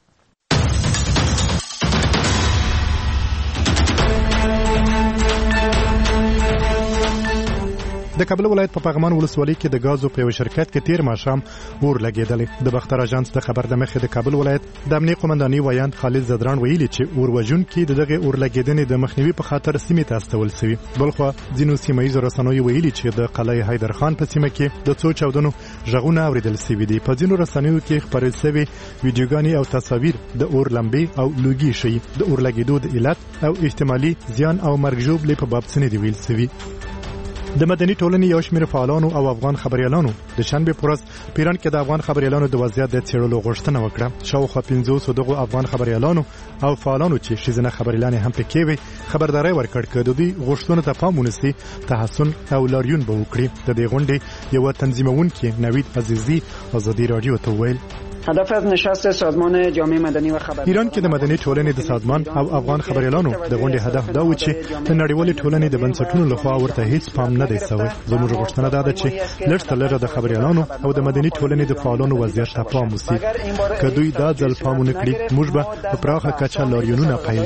د کابل ولایت په پغمان ولسوالۍ کې د غازو په یو شرکت کې تیر ماښام اور لګېدلی. د بختر اژانس د خبر د مخې د کابل ولایت د امنیه قومنداني وایاند خالد زدران ویلي چې اور وژونکي دغه اور لګېدنې د مخنیوي په خاطر سیمې ته استول شوي. بلخوا ځینو سیمایي رسنیو ویلي چې د قلعه حیدر خان په سیمه کې د څو چاودنو غږونه اوریدل شوي دي. په ځینو رسنیو کې خبرې شوي ویډیوګانې او تصاویر د اور لمبې او لوګي شي. د اور لګېدو د علت او احتمالي زیان او مرګ ژوبلې په باب څه نه دی ویل شوي. د مدني ټولنې یو شمېر فعالانو او افغان خبريالانو د شنبه پر ورځ پیران کې د افغان خبريالانو د وضعیت د څېړلو غوښتنه وکړه. شاوخوا 500 دغه افغان خبريالانو او فعالانو چې شیزنه خبريالانې هم پکې وي خبرداري ورکړ چې د دوی غوښتنو ته پام ونیسي، تحسن او لاریون به وکړي. د دې غونډې یو تنظیمونکي نوید عزیزی آزادي رادیو ته ویل هدف از نشست سازمان جامعه مدنی و خبرنگار ایران کې د مدني ټولنې د سازمان او افغان خبريالانو د غونډې هدف دا و چې د نړیوالې ټولنې د بنسټونو لخوا ورته هیڅ پام نه دی شوی. زموږ غوښتنه ده چې لږ د خبريالانو او د مدني ټولنې د فعالانو وضعیت ته پام وشي. که دوی دا ځل پام ونکړي موږ به په پراخه کچه لاریونونه پیل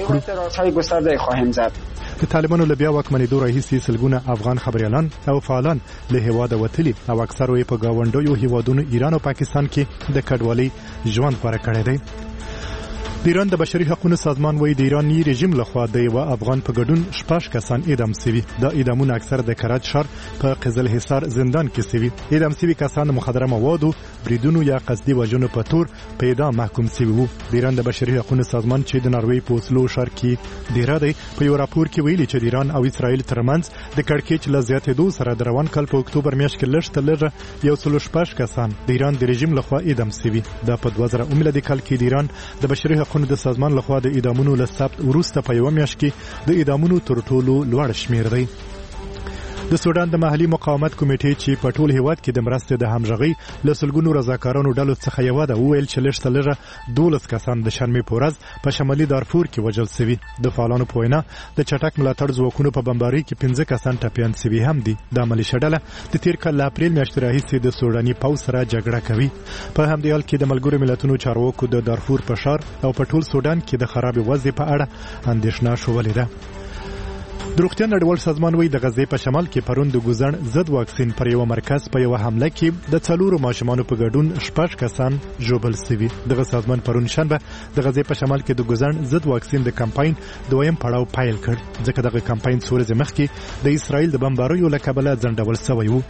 کړو. د طالبانو له بیا واکمنېدو راهیسې سلګونه افغان خبريالان او فعالان له هیواده وتلي او اکثره یې په گاونډیو هیوادونو ایران او پاکستان کې د کډوالۍ ژوند غوره کړی دی. د ایران د بشري حقوقو سازمان وایي د ایراني رژیم لخوا د یو افغان په ګډون 6 کسان اعدام شوي. د اعدامونو اکثر د کراچ ښار په قزل حصار زندان کې شوي. اعدام شوي کسان مخدره موادو، بریدونو یا قصدي وژنو په تور په اعدام محکوم شوي وو. د ایران د بشري حقوقو سازمان چې د ناروې په اوسلو ښار کې ډیره دی په یو راپور کې ویلي چې د ایران او اسرائیل ترمنځ د کړکېچ له زیاتېدو سره د روان کال په اکتوبر میاشت کې لږ 116 کسان د ایران د رژیم لخوا اعدام شوي. دا په 2000 میلادي کال کې د ایران د بشري حقوقو د سازمان لخوا د اعدامونو له ثبت وروسته په یو میاشت کې د اعدامونو تر ټولو لوړ شمیر دی. د سودان د محلي مقاومت کمیټې چې په ټول هیواد کې د مرستې د همغږي له سلګونو رضاکارانو ډلو څخه یو ده ویل چې لږ 12 کسان د شنبه په ورځ په شمالي دارفور کې وژل شوي. د فعالانو په وینا د چټک ملاتړ ځواکونو په بمبارۍ کې 15 کسان ټپیان شوي هم دي. د ملیشیا ډله د تیر کال اپریل میاشتې راهیسې د سوداني پوځ سره جګړه کوي. په همدې حال کې د ملګرو ملتونو چارواکو د دارفور په ښار او په ټول سودان کې د خراب وضع په اړه اندېښنه شولې ده. د روغتیا نړیوال سازمان وایي د غزې په شمال کې پرون د ګوزڼ ضد واکسین پر یو مرکز په یو حمله کې د 4 ماشومانو په ګډون 6 کسان ژوبل شوي. دغه سازمان پرون شنبه د غزې په شمال کې د ګوزڼ ضد واکسین د کمپاین دویم پړاو پیل کړ، ځکه دغه کمپاین څو ورځې مخکې د اسرائیل د بمباریو له کبله ځنډول شوی و.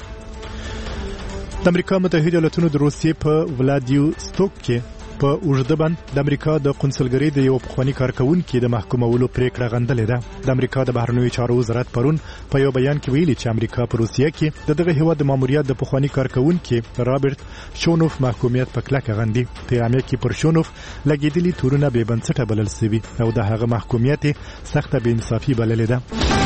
د امریکا متحده ایالاتونو د روسیې په ولادیوستوک کې په اوږده بند د امریکا د قونسلګرۍ د یو پخوانی کارکونکي د محکومولو پریکړه غندلې ده. د امریکا د بهرنیو چارو وزارت پرون په یو بیان کې ویلي چې امریکا په روسیه کې دغه هیواد د ماموریت د پخوانی کارکونکي رابرټ شونوف محکومیت په کلکه غندي. په اعلامیه کې پر شونوف لګیدلي تورونه بې بنسټه بلل شوي او د هغه محکومیت سخته بې انصافي بللې ده.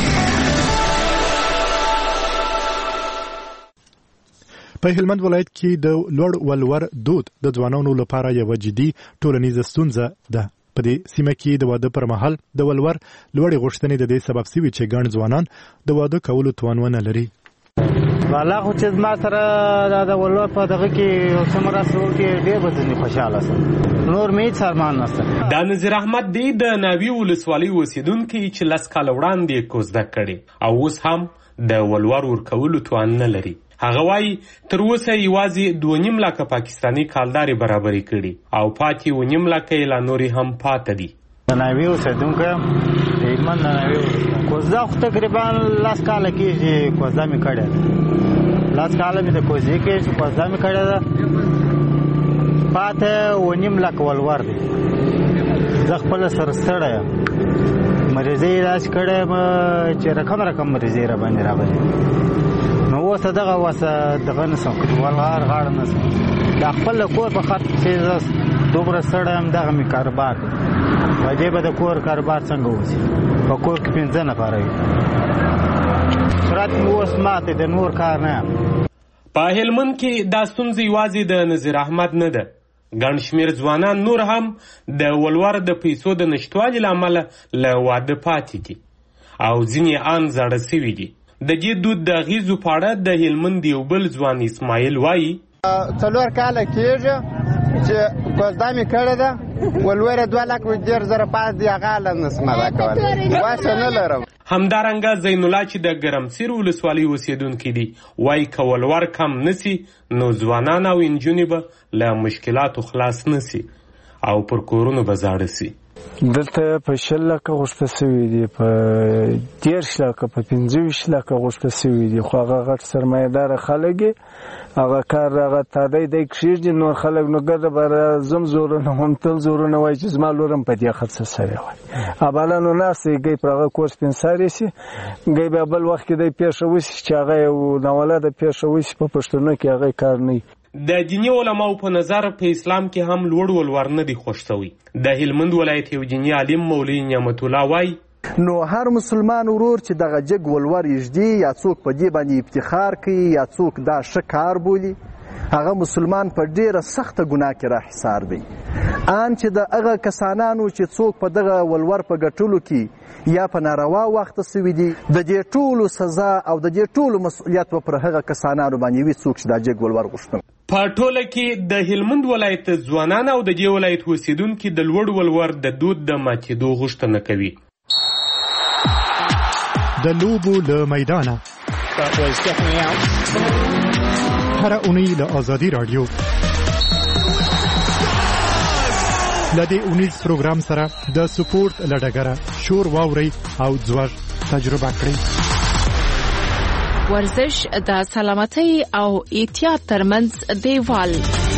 په هلمند ولایت کې د لوړ ولور دود د ځوانانو لپاره یو جدي ټولنیزه ستونزه ده. په دې سیمه کې د واده پر مهال د ولور لوړې غوښتنې د دې سبب شوي چې ګڼ ځوانان د واده کولو توان ونه لري. والا خو چې ما سره د ولور په دغه کې یو څه مرسته وکړي ډېر به ځینې خوشحاله شم. نور مې هېڅ ارمان نشته. دا نظیر احمد دی د ناوې ولسوالۍ اوسېدونکی چې 10 کاله وړاندې کوزده کړې او اوس هم د ولور ورکولو توان نه لري. هغه وایي تر اوسه یوازې 2.5 لکه پاکستاني کالدارې برابرې کړي او پاتې 1.5 لکه یې لا نورې هم پاته دي. د ناوې اوسېدونکی یم، د هلمند د ناوې اوسېدونکی. کوزده خو تقریبا 10 کاله کېږي کوزده مې کړې ده. 10 کاله مې د کوزدې کېږي کوزده مې کړې ده. پاته 1.5 لکه ولور دی. زه خپله سره ستړی یم. مریضۍ یې داسې کړی یم چې رقم مریضۍ راباندې راغلې. نو اوس دغه دغه نشم ولغار غاړه نشم. دا خپل کور په خاطر چې زه دومره ستړی یم دغه مې کاروبار دی. په دې به د کور کاروبار څنګه وځي؟ په کور کې 15 نفره وي. صورت مې اوس ماته د نور کار نه یم. په هلمند کې دا ستونزه یوازې د نظیر احمد نه ده. ګڼ شمېر ځوانان نور هم د ولور د پیسو د نشتوالي له امله له واده پاتې دي او ځینې ان زاړه سوي دي. د دې دود د اغېزو په اړه د هلمند یو بل ځوان اسماعیل وایي 4 کاله کېږي چې کوزده مې کړې ده. ولور 2,10,000 پاس دی هغه له نسم ادا کولی واسه نه لرم. همدارنګه زین الله چې د ګرمسیر ولسوالۍ اوسېدونکی دی وایي که ولور کم نسی نو ځوانان او نجونې به له مشکلاتو خلاص نسی او پر کورونو به زاړه سي. دلته په 20 لکه غوښته سوي دي، په 10 لکه، په 25 لکه غوښته سوي دي. خو هغه غټ سرمایه‌داره خلک هغه کار هغه تادی دی کښېږدي. نور خلک نو ګرده به زم زورونه هم تل زورونه وایي چې زما لور هم په دې خرڅه سوی وایي. ابله نو ناست دی ګی پر هغه کور سپین ساری سي، ګی بیا بل وخت کې دی پیښه وسي چې هغه یو ناولده پیښه وسي په پښتنو کې هغه کار نه وي. د دیني علماو په نظر په اسلام کې هم لوړ ولور نه دی خوښ شوی. د هلمند ولایت یو دیني عالم مولوي نعمت الله وایي نو هر مسلمان ورور چې دغه جګ ولور یږدي یا څوک په دې باندې افتخار کوي یا څوک دا ښه کار بولي، هغه مسلمان په ډیره سخته ګناه کې راحصار دی. ان چې د هغه کسانانو چې څوک په دغه ولور په ګټلو کې یا په ناروا وخت سوي دي د دې ټولو سزا او د دې ټولو مسؤلیت پر هغه کسانانو باندې وي څوک چې دا جګ ولور غوښتل. په ټوله کې د هلمند ولایت ځوانان او د دې ولایت اوسېدونکي د لوړ ولور د دود د ماتېدو غوښتنه کوي. د لوبو له میدانه هر اونۍ له آزادي رادیو له دې اونیز پروګرام سره د سپورت له ډګره شور واورئ او ځوږ تجربه کړئ. ورزش د سلامتۍ او احتیاط ترمنځ دیوال.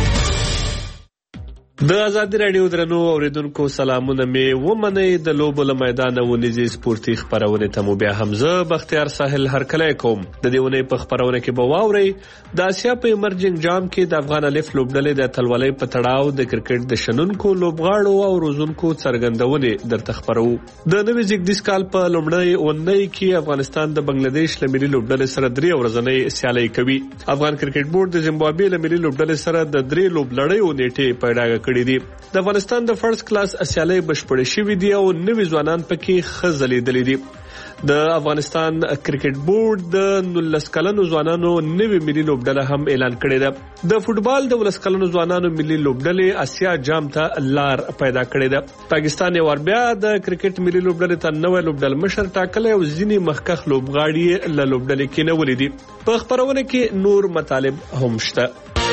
د آزادي رادیو درنو اوریدونکو سلامونه مې ومنئ. د لوبو له میدانه ونیزي سپورتي خپرونې ته مو بیا هم زه بختیار ساحل هرکلی کوم. د دې ونې په خپرونه کې به واورئ د اسیا په ایمرجنګ جام کې د افغان الف لوبډلې د اتلولۍ په تړاو د کرکټ د شنونکو لوبغاړو او روزونکو څرګندونې درته خپرو. د نوي زیږدیز کال په لومړۍ اونۍ کې افغانستان د بنگلادیش له ملي لوبډلې سره 3 ورځنۍ سیالۍ کوي. افغان کرکټ بورډ د زیمبابوې له ملي لوبډلې سره د 3 لوبلړیو نیټې پیدا کړې دي. د افغانستان د فرست کلاس سیالۍ بشپړې شوې دي او نوي ځوانان پکې ښه ځلېدلي دي. د افغانستان کرکټ بورډ د 19 کلنو ځوانانو نوي ملي لوبډله هم اعلان کړې ده. د فوټبال د 19 کلنو ځوانانو ملي لوبډلې اسیا جام ته لار پیدا کړې ده. پاکستان یې ور بیا د کرکټ ملي لوبډلې ته نوې لوبډل مشر ټاکلی او ځینې مخکښ لوبغاړي له لوبډلې کې نولې دي. په خپرونه کې نور مطالب هم شته.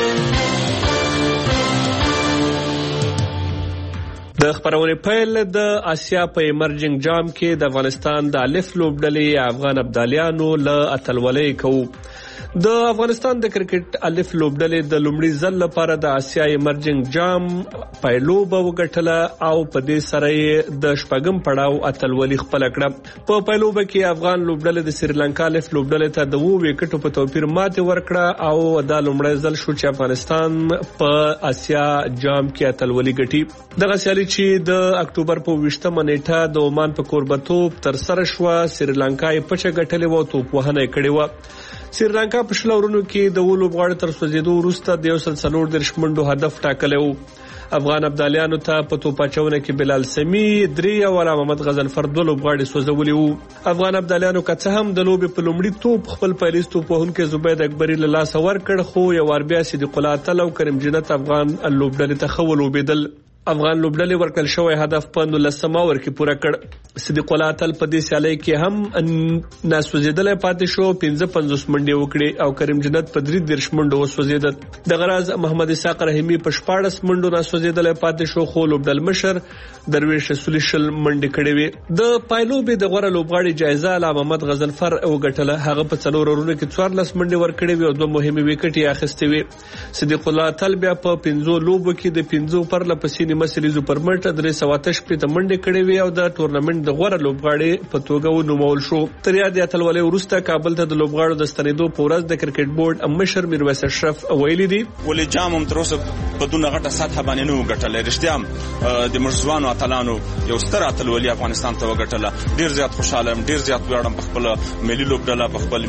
د خبرونه پیل د اسیا په ایمرجنګ جام کې د افغانستان د الف لوبډلې افغان ابدالیانو له اتلولۍ کوي. د افغانستان د کرکټ الف لوبډلې د لومړي ځل لپاره د اسیا ایمرجنګ جام پایلوبه وګټله او په دې سره د شپږم پړاو اتلولي خپل کړه. په پایلوبه کې افغان لوبډلې د سریلانکا الف لوبډلې ته د 2 وکټو په توپیر ماته ورکړه او د لومړي ځل شو چې افغانستان په اسیا جام کې اتلولي ګټي. دغه سیالي چې د اکتوبر په 20مه نیټه د عمان په کوربتوب تر سره شو، سریلانکا یې پچه ګټلې و او توپ وهنه کړې و. سریلانکا په شل اورونو کې د لوبغاړو تر سوځېدو وروسته د 140 منډو هدف ټاکلی و. افغان ابدالیانو ته په توپاچونه کې بلال سمی 3 او محمد غزنفر 2 لوبغاړي سوځولي وو. افغان ابدالیانو که څه هم د لوبې په لومړي توپ خپل پیلیز توپوهونکی زبید اکبري له لاسه ورکړ، خو یو وار بیا صدیق الله اتل او کریم جنت افغان لوبډلې ته ښه ولوبېدل. افغان لوبډلې ورکړل شوی هدف په 19 اوور کې پوره کړ. صدیق الله اتل په دې سیالۍ کې هم ناسوځېدلی پاتې شو، 55 منډې وکړې او کریم جنت په 33 منډو وسوځېدل. د غراز محمد اسحاق رحیمي په 14 منډو ناسوځېدلی پاتې شو، خو لوبډل مشر درویش رسولي 20 منډې کړې وې. د پایلوبې د غوره لوبغاړي جایزه له محمد غزنفر وګټله. هغه په 4 اورونو کې 14 منډې ورکړې وې او 2 مهمې وکټې اخیستې وې. صدیق الله اتل بیا په 15 لوبو کې د 15 پرله پسې مسلیزو پرمټ 388 منډې کړې وې او د ټورنمنت د غوره لوبغاړي په توګه ونومول شو. تر یادې اتلولۍ وروسته کابل ته د لوبغاړو د ستنېدو په ورځ د کرکټ بورډ مشر میرویس اشرف ویلي دي ولې جام هم تر اوسه په دونه غټه سطح باندې نه وګټل. رښتیا د مرزوانو اتلانو یو ستر اتلولي افغانستان ته وګټله. ډیر زیات خوشاله ډیر زیات ویاړم په خپل ملي لوبډله، په خپل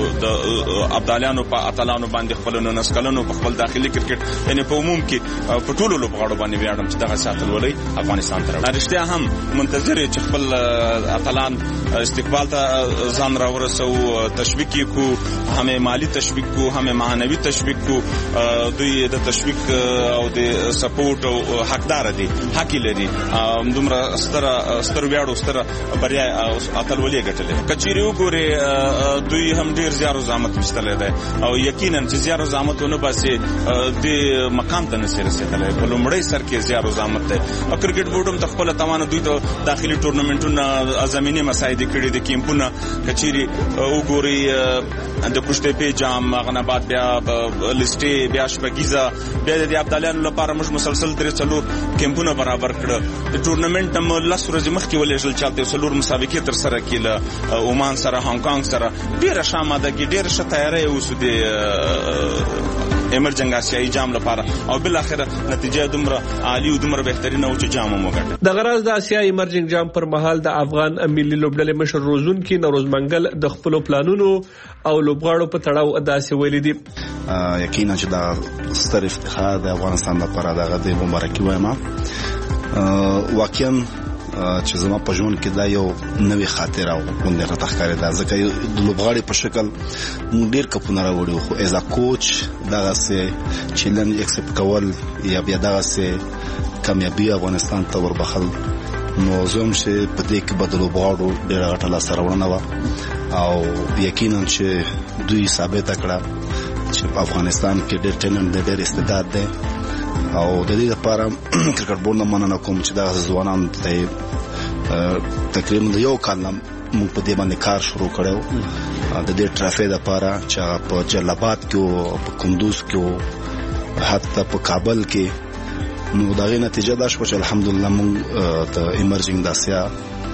د ابدالیانو په اتلانو باندې، خپل نسکلونو په خپل داخلي کرکټ یعنی په عموم کې په ټولو لوبغاړو باندې ویاړم چې دغه ساتلولي افغانستان ته راوړي. رښتیا هم منتظر چې خپل اتلان استقبال ته ځان راورسو، تشویق کو، هم مالی تشویق کو، هم معنوي تشویق کو. دوی د تشویق او د سپورټ او حقدار دي، حق لري. دومره ستر ویاړو ستر بریا اتلولي ګټلې. کچيري وګوري دوی هم ډیر زیارو زحمت وستلې ده او یقینا چې زیارو زحمتونه باسي د مقام ته نشي رسیدلی. په لومړی سر کې زیارو زحمت ده. کرکټ بورډ هم خپل توانه دوی ته داخلي ټورنمنټونه زميني مساعده کړي دي. کیمپونه کچيري وګوري د پښتې په جام غنبات بیا لسټي بیا شپګیزه بیا د ابدالیانو لپاره موږ مسلسل 3 کیمپونه برابر کړ. د ټورنمنټ هم 10 ورځې مخکې ولېږل چالتې سلور مسابقې تر سره کړل، عمان سره، هانګ کانګ سره. ډیره شاماده کې ډیره ښه تیاری اوسه د ایمرجنګ آسیایي جام لپاره او بل اخر نتیجه دومره عالی او دومره بهترینه او چې جام مو وګټه. د غراز د آسیایي ایمرجنګ جام پر مهال د افغان ملي لوبډلې مشر روزون کې نوروز منګل د خپل پلانونو او لوبغاړو په تړاو داسې ویلي دي. یقینا چې دا ستر افتخار د افغانستان لپاره دغه د مبارکي وایم. واقعا چې زما په ژوند کې دا یو نوې خاطره او غونډه راته ښکاري ده، ځکه د لوبغاړي په شکل ډیر کپونه راوړي، خو ایز ا کوچ دغه سه چیلنج ایکسپټ کول یا بیا دغه سه کامیابی افغانستان ته وربخل نو زوم چې په دې کې بدل لوبغاړو ډیر غټه لاس راوړنه و او یقینا چې دوی ثابت کړه چې په افغانستان کې ډیر ټیلنټ ډیر استعداد ده او د دې لپاره کرکټ بورډ نه مننه کوم چې دا ځوانان ته تقریبا د یو کال موږ په دې باندې کار شروع کړو د دې ټرافي لپاره چې په جلال کې او په کندوز کې او حتی په کابل کې. نو دا غي نتیجه دا شو چې الحمدلله موږ د ایمرجنګ داسیا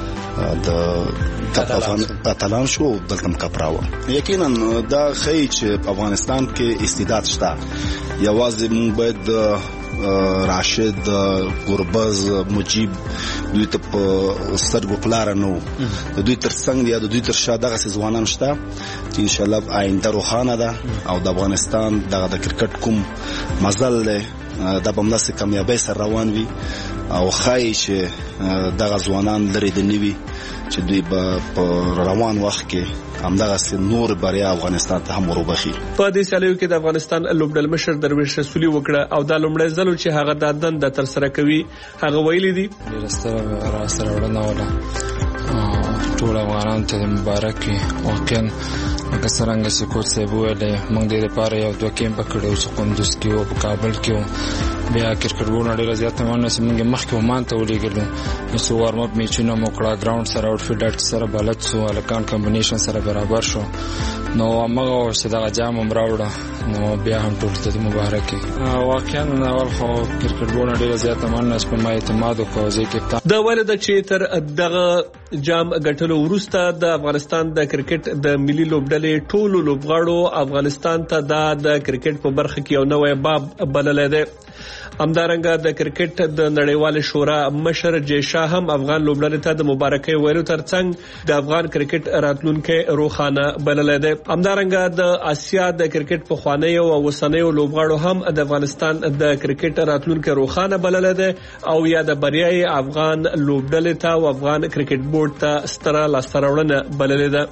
د اتلان شو دلته کپراو. یقینا دا خی چې په افغانستان کې استعداد شته، یوازې موږ باید راشد ګوربز مجيب دوی ته په سترګو پلار نه د دوی ترڅنګ یا د دوی تر شا دغه ځوانان شته چې ان شاء الله آینده روښانه ده او د افغانستان د کرکټ کوم مزل له د بملاسه کامیابی سره روان وي او خای چې دغه ځوانان لري د نیوي چې دوی په روان وخت کې همدغه نور بریا افغانستان ته هم وربخي. په دې سیالیو کې د افغانستان لوبډل مشر درویش رسولي وکړه او دا لومړی ځل چې هغه د دند تر سره کوي. هغه ویلي دي را سره وړاندې ولا ټول افغانان ته مبارک واقعا که څنګه چې کوڅ ته ویلې موږ دې لپاره یو دوه کیمپ کړو چې قندوز کې او په کابل کې بیا کرکټ ورونه ډیر زیات مانه چې موږ مخکې ومان ته ولېګلو نو سو وارم اپ میچونه مو کړه ګراوند سره او فیډټ سره بلد سو الکان کمبینیشن سره برابر شو نو موږ چې دا جام هم راوړه نو بیا هم ټول ته مبارکي. واقعا اول خو کرکټ ورونه ډیر زیات مانه چې په ما اعتماد وکړ چې دا ولې د چې تر دغه جام غټلو وروسته د افغانستان د کرکټ د ملي لوبډلې ټولو لوبغاړو افغانستان ته د کرکټ په برخه کې یو نوې باب بللې ده. همدارنګه د کرکټ د نړیوال شورا مشر جیشا هم افغان لوبډلې ته د مبارکۍ ویلو ترڅنګ د افغان کرکټ راتلونکي روښانه بللی دی. همدارنګه د آسیا د کرکټ پخوانی او اوسنۍ لوبغاړو هم د افغانستان د کرکټ راتلونکي روښانه بللی دی او یا د بریای افغان لوبډلې ته او افغان کرکټ بورډ ته ستره لاسته راوړنه بللی ده.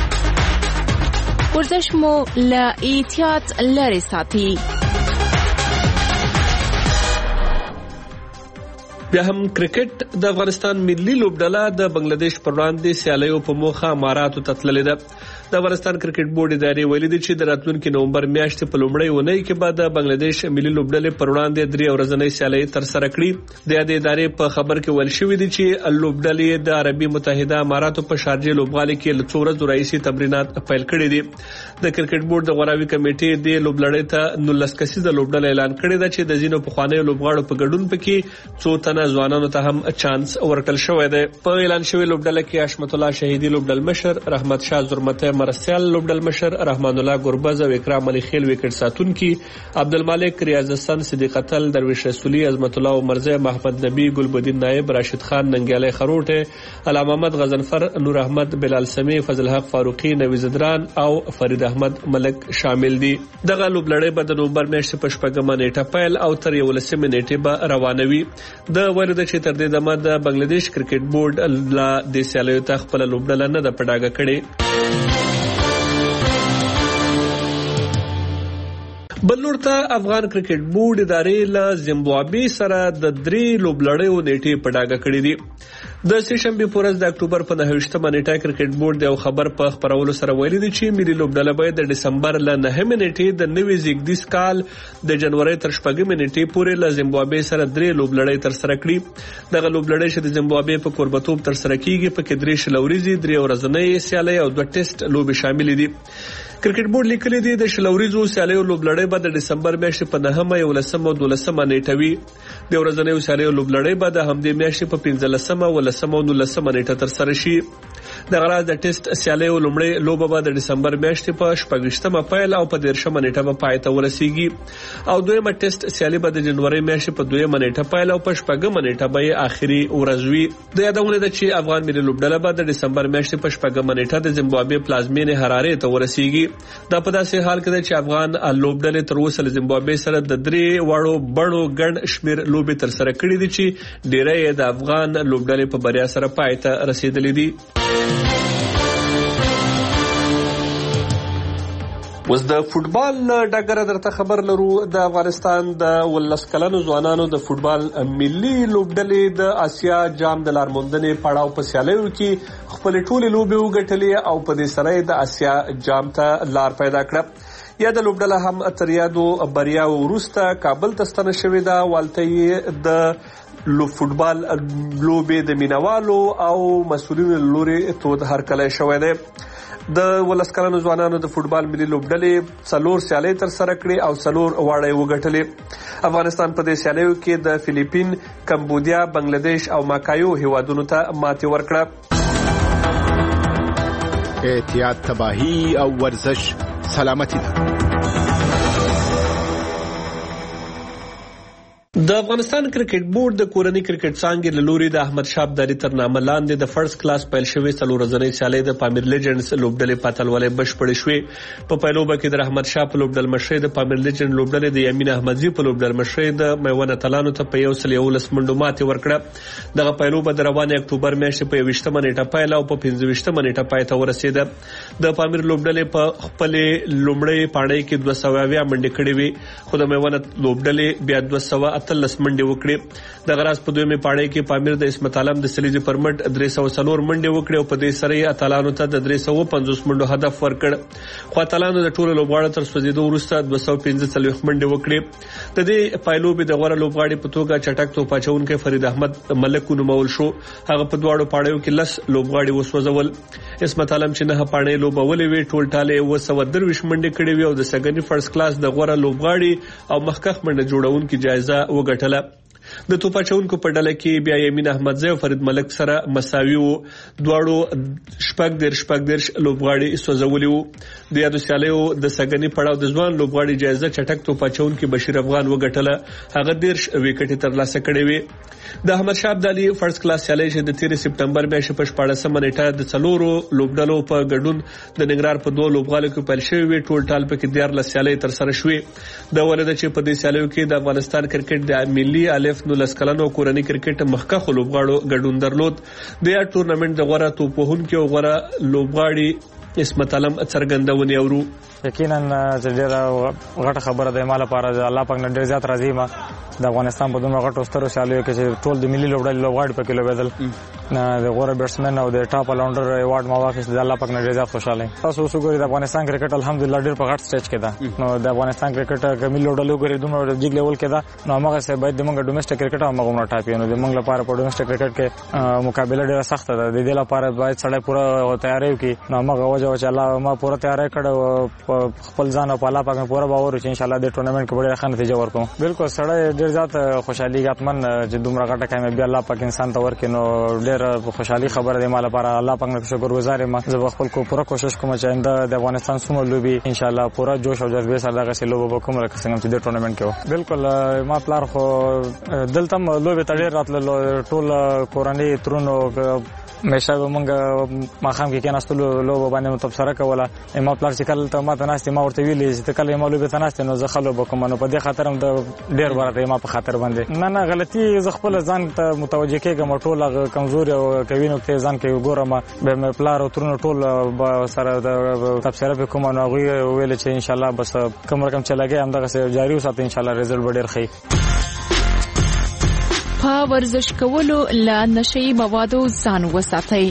ورزش مو له احتیاط لرې ساتي. بیا هم کرکټ د افغانستان ملي لوبډله د بنگلاديش پر وړاندې سیالیو په موخه اماراتو ته تللې ده. د افغانستان کرکټ بورډ ادارې ویلي دي چې د راتلونکي نومبر میاشتې په لومړۍ اونۍ کې به د بنگلاديش ملي لوبډلې پر وړاندې 3 ورځنۍ سیالۍ تر سره کړي. د ادارې په خبر کې ویل شوی دی چې لوبډلې د عربي متحده اماراتو په شارجه لوبغالي کې له 4 ورځې راهیسې تمرینات پیل کړي دي. د کرکټ بورډ د غوراوي کمیټې د لوبډلې ته 19 کسیزه لوبډله اعلان کړې ده چې د ځینو پخواني لوبغاړو په ګډون پکې څو تنه ځوانانو ته هم چانس ورکړل شوی دی. په اعلان شوی لوبډله کې حشمت الله شهیدی لوبډل مشر، رحمت شاه زرمته مرسیال لوبډل مشر، رحمان الله ګربز او اکرام علي خیل وکټ ساتونکي، عبدالمالک ریاض حسن، صدیق اتل، درویش رسولي، عظمت الله عمرزه، محمد نبی، ګلبدین نائب، راشد خان، ننګیالي خروټه، علامه محمد غزنفر، نور احمد، بلال سمی، فضل حق فاروقي، نویز دران او فرید احمد ملک شامل دي. دغه لوبلړۍ به د نومبر میاشتې په 8 نیټه پیل او تر 11 نیټې به روانوي. د ورته چې تر دې دمه د بنگلاديش کرکټ بورډ لا د سیالیو ته خپل لوبډله نه د پډاګه کړي. بلور ته افغان کرکټ بورډ ادارې له زیمبابوې سره د 3 لوبلړیو نیټې پډاګه کړې دي. د سهشنبه په ورځ د اکتوبر په 9 نیټه کرکټ بورډ د خبر په خبرولو سره ویلي دی چې ملي لوبډله به د دسمبر له 9 نیټې د نوي زیږدیز کال د جنوري تر 4 نیټې پورې له زیمبابوې سره 3 لوبلړۍ تر سره کړي. دغه لوبلړۍ چې د زیمبابوې په کوربتوب تر سره کیږي په کې 3 شلوريزي 3 ورځنۍ سیالۍ او 2 ټیسټ لوبې شامل دي. کرکټ بورډ لیکلي دی د شلوريزو سیالیو لوبلړۍ به د دسمبر میاشتې په 9 11 او 12 نیټه وي. د ورځنیو سیالیو لوبلړۍ به د همدې میاشتې په 15 او 19 نیټه تر سره شي. د غراز د ټیسټ سیالیو لومړی لوبه به د دسمبر میاشتې په 18 پیل او په 13 نیټه به پای ته ورسیږي او دویمه ټیسټ سیالي به د جنوري میاشتې په 2 نیټه پیل او په 18 نیټه به آخري ورځ وي. د یادونه ده چې افغان ملي لوبډله به د دسمبر میاشتې په 18 نیټه د زیمبابوې پلازمینې هراره ته ورسیږي. دا په داسې حال کې ده چې افغان لوبډلې تر اوسه له زیمبابوې سره د 3 وړو بڼو ګڼ شمیر لوبې تر سره کړې دي چې ډېری د افغان لوبډلې په بریا سره پای ته رسیدلې دي. وز د فوتبال ډګر درته خبر لرو. د افغانستان د 19 کلنو ځوانانو د فوتبال ملي لوبډلې د آسیا جام د لارموندنې پړاو په سیالیو کې خپل ټولې لوبې وګټلې او په دې سره د آسیا جام ته لار پیدا کړه. یا د لوبډله هم تر یادو بریا وروسته کابل ته ستنه شوې ده. والته د فوتبال لوبې د مینوالو او مسؤلینو لوري تود هرکلی شوی دی. د 19 کلنو ځوانانو د فوتبال ملي لوبډلې 4 سیالۍ تر سره کړې او 4 واړې وګټلې. افغانستان په دې سیالیو کې د فلیپین، کمبودیا، بنگلاديش او ماکایو هیوادونو ته ماتې ورکړه. احتیاط تباہی او ورزش سلامتی ده. د افغانستان کرکټ بورډ د کورنۍ کرکټ څانګې له لوري د احمد شاه ابدالي تر نامه لاندې د فرست کلاس پیل شوې 4 ورځنۍ سیالۍ د پامیر لیجنډز لوبډلې په اتلولۍ بشپړې شوې. په پیلوبه کې د رحمت شاه په لوبډل مشرۍ د پامیر لیجنډ لوبډلې د یمین احمدزي په لوبډل مشرۍ د میوند اتلانو ته په 111 منډو ماتې ورکړه. دغه پیلوبه د روانې اکتوبر میاشتې په 20 نیټه پیل او په 15 نیټه پای ته ورسېده. د پامیر لوبډلې په خپل لومړۍ پاڼۍ کې 200 منډې کړې وي خو د میوند لوبډلې بیا 213 منډې وکړې. د غراس په دویمه پاڼۍ کې پامیر د اسمت عالم د سلیزي پرمټ 304 منډې وکړې او په دې سره اتلانو ته د 350 منډو هدف ورکړ. خو اتلانو د ټولو لوبغاړو تر سوځیدو وروسته 245 منډې وکړې. د دې پایلوبې د غوړه لوبغاړي په توګه چټک توپ اچونکي فرید احمد ملک نومول شو. هغه په دواړو پاڼیو کې 10 لوبغاړي وسوځول. اسمت عالم چې نه پاڼې لوبولې وي ټول ټاله 223 منډې کړې وي او د سګنی فرست کلاس د غوړه لوبغاړي او مخکخ منډه جوړونکو جایزه وګټله. د توپ اچونکو په ډله کې بیا یمین احمدزی او فرید ملک سره مساوي وو. دواړو شپږ دیرش لوبغاړي سوځولي وو. د یادو سیالیو د سګنی پړاو د ځوان لوبغاړي جایزه چټک توپ اچونکي بشیر افغان وګټله. هغه 10 وکټې ترلاسه کړې وې. د احمد شاه ابدالي فرست کلاس سیالي چې د 13 سپټمبر میاشتې په 14 نیټه د څلورو لوبډلو په ګډون د ننګرهار په 2 لوبغالو کې پیل شوې وې. ټول ټال په کې 14 سیالي تر سره شوې. د ولادت چې په دې سیالیو کې د افغانستان کرکټ د ملي الف 19 کلنو کورنۍ کرکټ مخکخ لوبغاړو ګډون درلود. د یا ټورنمنت د غوړه توپوهونکو او غوړه لوبغاړي اسمت علم څرګندونې اورو. یقینا چې ډېره غټه خبره ده مال لپاره د الله پاک نه ډېر زیات راضي ما د افغانستان په دومره غټو سترو سیالیو کې چې ټول د ملي لوبډلې لوبغاړي پکې لوبېدل. د غوره بیټسمن او د ټاپ الاونډر ایوارډ ما واخیست. د الله پاک نه ډېر زیات خوشاله یم. تاسو وګورئ د افغانستان کرکټ الحمدلله ډېر په غټ سټیج کې ده. نو د افغانستان کرکټ کمل لوبډلې وګورئ دومره جګ لیول کې ده. نو هغه څه باید د موږ ډومېسټک کرکټ او موږ ټاپي نو د موږ لپاره په ډومېسټک کرکټ کې مقابله ډېره سخته ده. د دې لپاره باید سړی پوره تیاری وکړي. نو موږ وجه چې الله ما پوره تیاری کړو خپل ځان او په الله پاک مې پوره باور چې ان شاء الله د ټورنمنت کې ډېره ښه نتیجه ورکوم. بالکل سړی ډېر زیات خوشحالي غاتمن چې دومره غټه کامیابي الله پاک انسان ته ورکړي. نو ډېر خوشحالي خبره ده مال لپاره. الله پاک نه شکرګزار یم. زه خپل پوره کوشش کوم چې آینده د افغانستان سومه لوبي ان شاء الله پوره جوش او جذبه سره دغه سه لوبه کوم لکه څنګه چې د ټورنمنت کې و. بالکل ما پلار خو دلته لوبه تړي راتل ټول کورنۍ ترونو مېشه مونږ ما خام کې کېناستلو لوبه باندې تبصره کوله. ما پلار چې کله ته ما ته ناستې ما ورته ویلې چې کله ما لوبه ته ناستې نو زه خلو بکوم. نو په دې خاطر هم د ډېر ورته ما په خاطر باندې نه غلطي زه خپل ځان ته متوجه کېږم. ټول کمزوري او کوي نو ته ځان کې ګورم به مې پلار او ترونو ټول سره د تبصره په کوم نو ویل چې ان شاء الله بس کوم رقم چلاګي هم دغه جاری وساتئ ان شاء الله رزلټ به ډېر ښه. په ورزش کولو له نشئی موادو ځان وساتئ.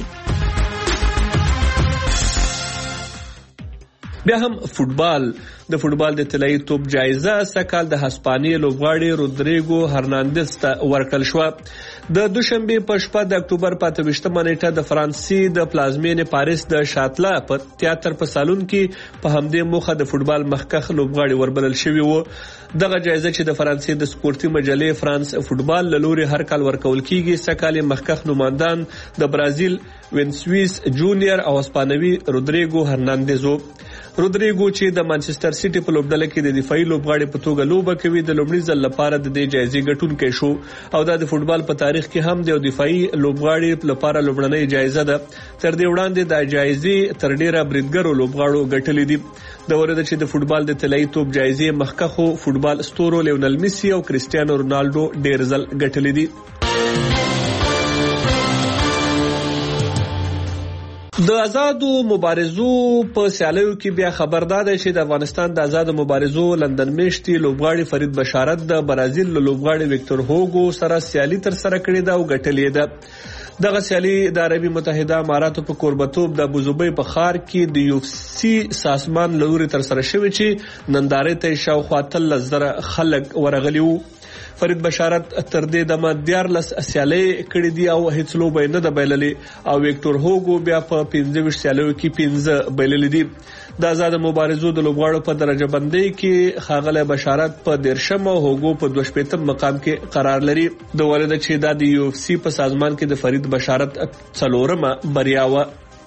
بیا هم فوټبال. د فوټبال د طلایي توپ جایزه سکهال د هسپانیې لوبغاړي رودریګو هرناندز ته ورکړل شو. د دوشنبه په شپه د اکتوبر 25 نیټه د فرانسې د پلازمینې پاریس د شاتلا په تیاتر په سالون کې په همدې موخه د فوټبال مخکخ لوبغاړي وربلل شوی وو. دغه جایزه چې د فرانسې د سپورتي مجلې فرانس فوټبال له لوري هر کال ورکول کیږي. سکهال مخکخ نوماندان د برازیل وینسویس جونیور او اسپانوي رودریګو هرناندز وو. رودریګو چې د مانچستر سیټي په لوبډله کې د دفاعي لوبغاړي په توګه لوبه کوي د لومړي ځل لپاره د دې جایزې ګټونکی شو او دا د فوټبال په تاریخ کې هم د دفاعي لوبغاړي لپاره لومړنۍ جایزه ده. تر دې وړاندې د جایزې تر ډیره بریدګرو لوبغاړو ګټلې دي. د ورته چې د فوټبال د طلایي توپ جایزې مخکخو فوټبال ستورو لیونل میسی او کریسټیانو رونالډو ډیر ځل ګټلې دي. د آزادو مبارزو په سیالیو کې بیا خبردار دی چې د افغانستان د آزادو مبارزو لندن میشتي لوبغاړي فرید بشارت د برازیل لوبغاړي ویکټور هوګو سره سیالي تر سره کړې ده او ګټلې ده. دغه سیالي د عربي متحده اماراتو په کوربتوب د ابوظبي په ښار کې د UFC سازمان لوري تر سره شوی چې نندارې ته شاوخوا 13,000 خلک ورغلي وو. فرید بشارت تر دې دمه 14 سیالۍ کړې دي او هیڅ لوبه نه ده بایللې او ویکټور هوګو بیا په 15 سیالیو کې 15 بایللې دي. د آزاد مبارزو د لوبغاړو په درجه بندۍ کې خاغله بشارت په 13 او هوګو په 22 مقام کې قرار لري. د ولادت چې د UFC په سازمان کې د فرید بشارت 4مه بریا و.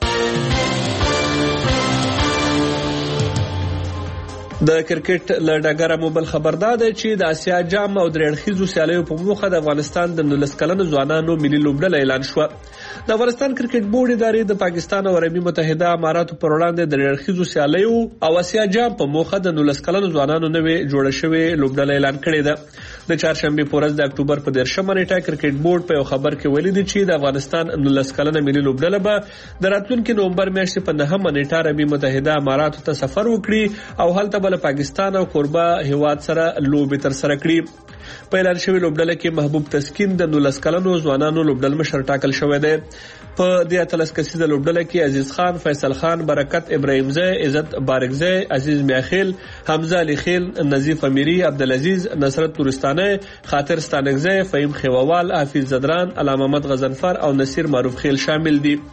د کرکټ له ډګره موبایل خبردار دی چې د آسیا جام او درېړخیزو سیالیو په موخه د افغانستان د 19 کلنو ځوانانو ملي لوبډله اعلان شو. د افغانستان کرکټ بورډ ادارې د پاکستان او عربي متحده اماراتو پر وړاندې د درېړخیزو سیالیو او آسیا جام په موخه د 19 کلنو ځوانانو نوې جوړه شوې لوبډله اعلان کړې ده. د چهارشنبه په ورځ د اکتوبر په 10 نیټه کرکټ بورډ په خبر کې ویلي دی چې د افغانستان 19 کلنه ملي لوبډله به د راتلونکي نومبر میاشتې په 9 نیټه عربي متحده اماراتو ته سفر وکړي او هلته بل پاکستان او کوربه هیواد سره لوبې تر سره کړي. په اعلان شوی لوبډله کې محبوب تسکین د 19 کلنو ځوانانو لوبډل مشر ټاکل شوی دی. په دې 13 کسیزه لوبډله کې عزیز خان، فیصل خان، برکت ابراهیمزی، عزت بارکزی، عزیز میاخیل، حمزه علی خیل، نظیف امیری، عبدالعزیز، نصرت تورستانه، خاطر ستانکزی، فهیم خیووال، حافظ زدران، علامه محمد غزنفر او نصیر معروف خیل شامل دي.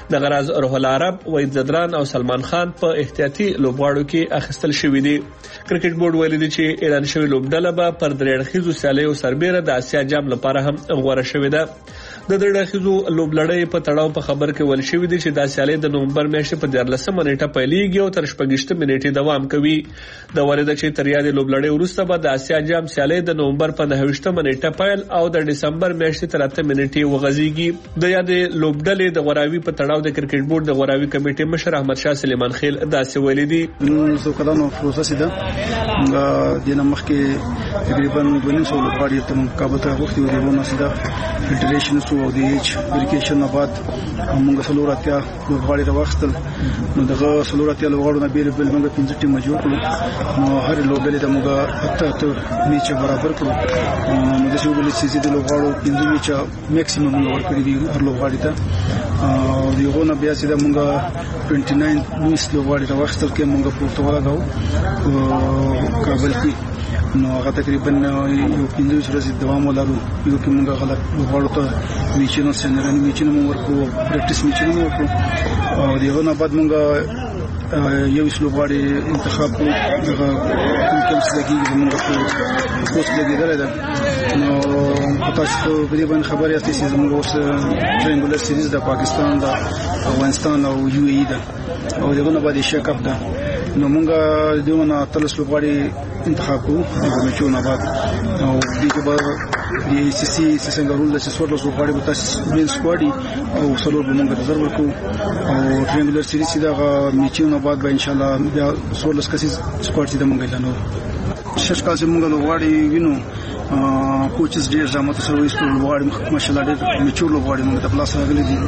د غراز روح العرب، وحید زدران او سلمان خان په احتیاطي لوبغاړو کې اخیستل شوی دي. کرکټ بورډ ویلي دی چې اعلان شوی لوبډله به پر درې اړخیزو سیالیو سربېره د اسیا جام لپاره هم غوړه شوې ده. د درې اړخیزو لوبلړۍ په تړاو په خبر کې ویل شوی دی چې دا سیالي د نومبر میاشتې په 14 نیټه پیلېږي او تر 26 نیټې دوام کوي. د وریده چې تر یادې لوبلړۍ وروسته به د اسیا جام سیالي د نومبر په 29 نیټه پیل او د دسمبر میاشتې تر 8 نیټې وغځيږي. د یادې لوبډلې د غوراوي په تړاو د کرکټ بورډ د غوراوي کمیټې مشر احمد شاه سلیمان خیل داسې ویلي دي. نو کلانو پروسس ده د نمخ کې تقریبا 200 لوبغاړي ته مقابله ته وخت ورونه سیده فدریشن سو او د ایچ ویریفیکیشن بعد موږ سلوراتیا لوبغاړي راوښتل. نو دغه سلوراتیا لوبغاړو نه بیل بل موږ 15 ټیم جوړ کړو. نو هر لوبډلې د موږ اته میچ برابر کړو. نو د شوبلې سیزي د لوبغاړو 15 میچ میکسیمم موږ ورکړي دي هر لوبغاړي ته. او دغه نه بیا سیده موږ 29 لوس لوبغاړي راوښتل کې موږ پورتګال غو کابل کې. نو هغه تقریبا یو 15 ورځې دوام ولرو. یو کې موږ غلط لوبغاړو ته میچونو سنرني میچونو موږ ورکو، پریکټیس میچونو موږ ورکو. او دغه نه بعد موږ یو لوبغاړي انتخاب کړو. دغه کوم څه لګي موږ په پوسټ لګیدل ده. نو تاسو په دې باندې خبرې یاستئ چې موږ اوس ټرینګولر سیریز د پاکستان، د افغانستان او یو ای ده او دغه نه بعد شیک اپ ده. نو موږ دونه تلس لوبغاړي انتخاب کړو د میچونو بعد. او دغه به د سی سی څنګه رول د سوړ لوبغاړي به تاسو مین سکواډي او سلور به موږ رزرو ورکو. او ټرینګولر سیریز دغه میچونو بعد به ان شاء الله بیا 16 کسي سکواډ دې موږ اعلانو. شش کال چې موږ لوبغاړي وینو کوچز ډیر زموږ ته سرویس په لوبغاړي ماشاءالله ډیر میچور لوبغاړي موږ ته پلاس راغلي دي.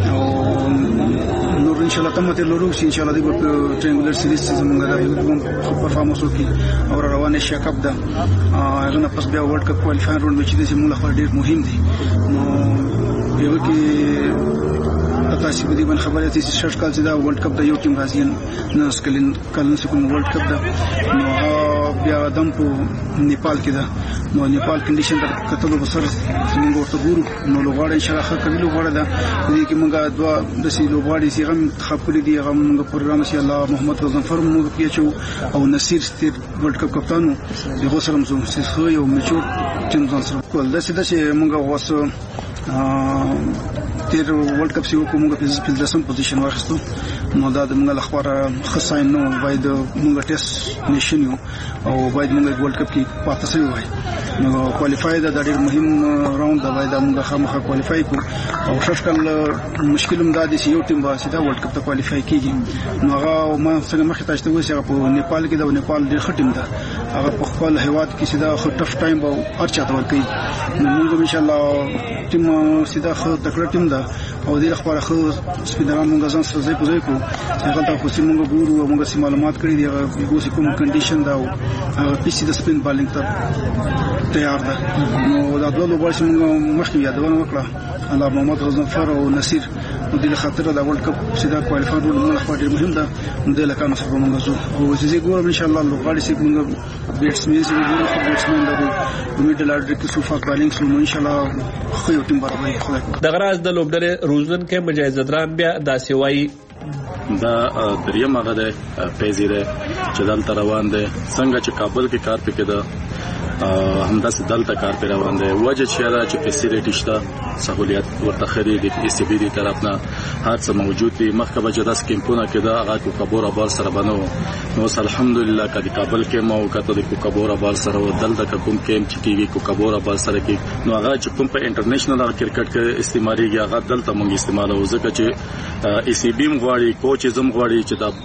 او نور ان شاء الله تمته لورو چې ان شاء الله د ټرینګولر سیریز زموږ د پرفارمنس وکي او روانه شکاپ ده. هغه نه پس بیا ورلد کپ کوالیفایر راوند چې د موږ لپاره ډیر مهم دي. نو یو کې تاسو په دې باندې خبرې اترې چې شش کال چې دا ورلد کپ د یو ټیم راځي نه سکلین کلن سکون ورلد کپ ده. نو بیا دم په نیپال کې ده. نو نیپال کنډیشن د کتلو بسر موږ ورته ګورو. نو لوغاړي ان شاء الله ښه کوي لوغاړي ده. دې کې موږ دوا د سي لوغاړي سي غم خپل دي هغه موږ پروګرام سي الله محمد غزنفر موږ پیچو او نصیر ستیر ورلد کپ کپتانو دغه سره موږ سه یو میچور ټیم ځان سره کول د سیده چې موږ واسه تیر ورلد کپ سی وکړو. موږ په 10م پوزیشن واخیستو. نو دا د موږ لخوا خصاین نو باید موږ ټیسټ نشین یو او باید موږ ورلد کپ کې پاتې شوی وای. نو کوالیفای دا ډېر مهم راوند دا باید موږ خامخا کوالیفای کو. او شکل مشکل هم دا دي چې یو ټیم به سیده ورلد کپ ته کوالیفای کیږي. نو هغه ما څنګه مخې تاسو ته وایي چې په نیپال کې دا نیپال ډېر ښه ټیم ده. هغه په خپل هیواد کې سیده ښه ټف ټایم به هر چاته ورکوي. نو موږ ان شاء الله ټیم سیده ښه تکړه ټیم ده او دې لپاره ښه سپیډران موږ ځان سره ځای په ځای کو. هغه ته خو موږ ګورو او موږ سي معلومات کړی دی هغه کوم کنډیشن دا او هغه پیسې د سپین بالینګ ته تیار ده. نو دا ډول وبال چې موږ مخکې یادونه وکړه الله محمد غزنفر او نصیر نو د خاطر د ورلد کپ سیده کوالیفایر موږ لپاره ډیر مهم ده. د لکانو سره موږ زو او چې ګورم ان شاء الله لوغاړي سي موږ بیټسمن سي ګورو بیټسمن د میډل آرډر کې سو فاک بالینګ سو ان شاء الله خو یو ټیم برابرۍ خدای. د غراز د لوبډلې روزن کې مجاهد زدران بیا داسې وایي دا دریم هغه ده پیزیره چې دلته روان دي څنګه چې کابل کې کار پکې ده همداسې دلته کار پکې روان دي. وجه چې را چې فیسیلیټی شته سہولیت ورته خرید دي ای سی بی دی طرف نه هر څه موجود دي. مخکې به جداس کیمپونه کې دا هغه کوکابورا بال سره بنو. نو الحمدلله کدي کابل کې مو کته د کوکابورا بال سره او دلته کوم کیمپ چې کیږي کوکابورا بال سره کې نو هغه چې کوم په انټرنیشنل کرکټ کې استعماليږي هغه دلته مونږ استعمالو. ځکه چې ای سی بی غواړي کوچ زم غواړي چې دا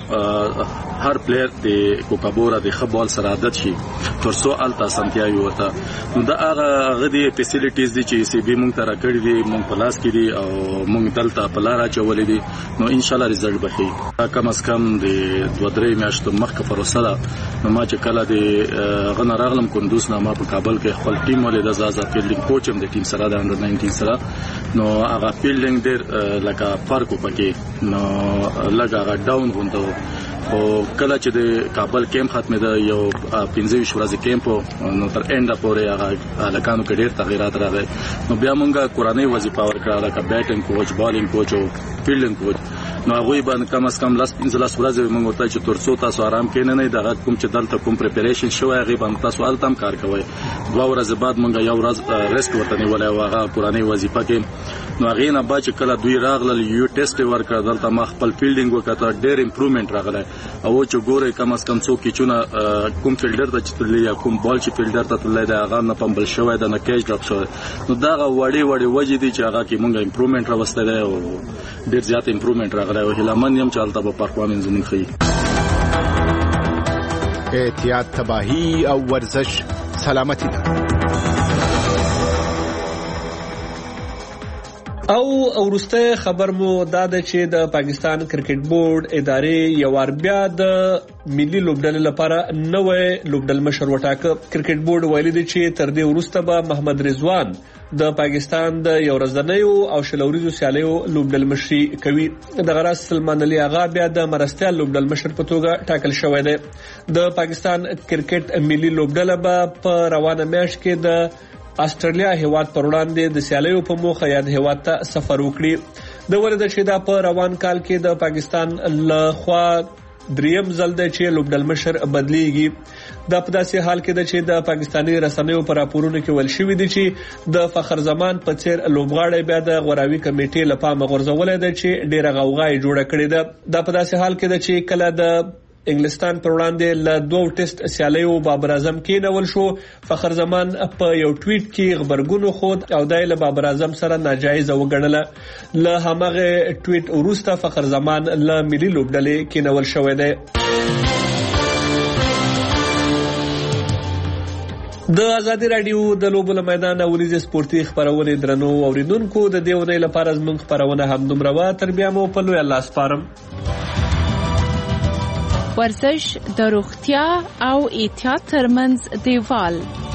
هر پلیئر د کوکابورا د خبال سره عادت شي ترڅو الته سنتیاوي ورته. نو دا هغه غدي فیسیلیټیز دي چې ای سی بی مونږ ته راکړي دي مونږ په لاس کې دي او مونږ دلته په لار اچولې دي. نو ان شاء الله رزلټ به شي. کم از کم د 2-3 میاشتو مخکې پروسه ده. نو ما چې کله د غن راغلم کندوز نه ما په کابل کې خپل ټیم ولې د زازا فیلډینګ کوچ هم د ټیم سره د انډر 19 سره. نو هغه فیلډینګ ډېر لکه فرق وکړي. نو لکه هغه ډاون غونډو او کله چې د کابل کیمپ ختمه ده یو 15 ورځې کیمپ نو تر انده پورې هغه لکانو کې ډېر تغیرات راغلي نو بیا مونږه قرآني وظیفه ورکړه لکه بیټینګ کوچ بالینګ کوچ او فیلډینګ کوچ نو هغه باندې کم از کم لاس 15 ورځې موږ ته چې ترڅو تاسو آرام کینې نه دغه کوم چې دلته کوم پریپریشن شوی هغه باندې تاسو التم کار کوئ 2 ورځې بعد موږ یو ورځ ریسک ورته نیولای او هغه قرآني وظیفه کې نو هغه نه بعد چې کله دوی راغله یو ټیسټ ورکړ دلته ما خپل فیلډینګ وکړه ډېر امپروومنت راغله او چې ګوره کم از کم څوک چې کوم فیلډر ته چې یا کوم بال چې فیلډر ته تللی دا هغه نه پمبل شوی دا نه کیچ ډراپ شوی نو دا وړي وجې دي چې هغه کې موږ امپروومنت راوستل دی او ډېر زیات امپروومنت راغلی او هیلمن یم چې هلته به پرفارمنس زموږ ښیي احتیاط تباهي او ورزش سلامتی ده او ورسته خبر مو دا ده چې د پاکستان کرکټ بورډ ادارې یو ور بیا د ملي لوبډلې لپاره نوې لوبډل مشر وټاکه کرکټ بورډ ویلي دی چې تر دې وروسته به محمد رضوان د پاکستان د یو ورځنیو او شلوريزو سیالیو لوبډل مشري کوي د غراس سلمان علي اغا بیا د مرستيال لوبډل مشر په توګه ټاکل شوی دی د پاکستان کرکټ ملي لوبډله به په روانه میاشت کې د استرالیا هیواد پر وړاندې د سیالیو په موخه یاد هیواد ته سفر وکړي د ورته چې دا په روان کال کې د پاکستان له خوا دریم ځل د چې لوبډل مشر بدلیږي د په داسې حال کې د چې د پاکستاني رسنیو پر راپورونو کې ول شوې دي چې د فخر زمان په څیر لوبغاړي بیا د غوراوي کمیټې لپاره غورځولې ده چې ډیره غوغای جوړه کړې ده د په داسې حال کې د چې کله د انګلستان پر وړاندې له 2 ټیسټ سیالیو بابر اعظم کې نول شو فخر زمان په یو ټویټ کې خبرګونو خود او دایله بابر اعظم سره ناجایز وګڼله له همغه ټویټ وروسته فخر زمان له ملي لوبډلې کې نول شوی دی د ازادي رادیو د لوبو میدان اوریز سپورتي خبرونه درنو اوریدونکو د دیونه لپاره زموږ خبرونه هم دومره وا تر بیا مو په لوی الله سپارم ورزش د روغتیا او احتیاط ترمنځ دیوال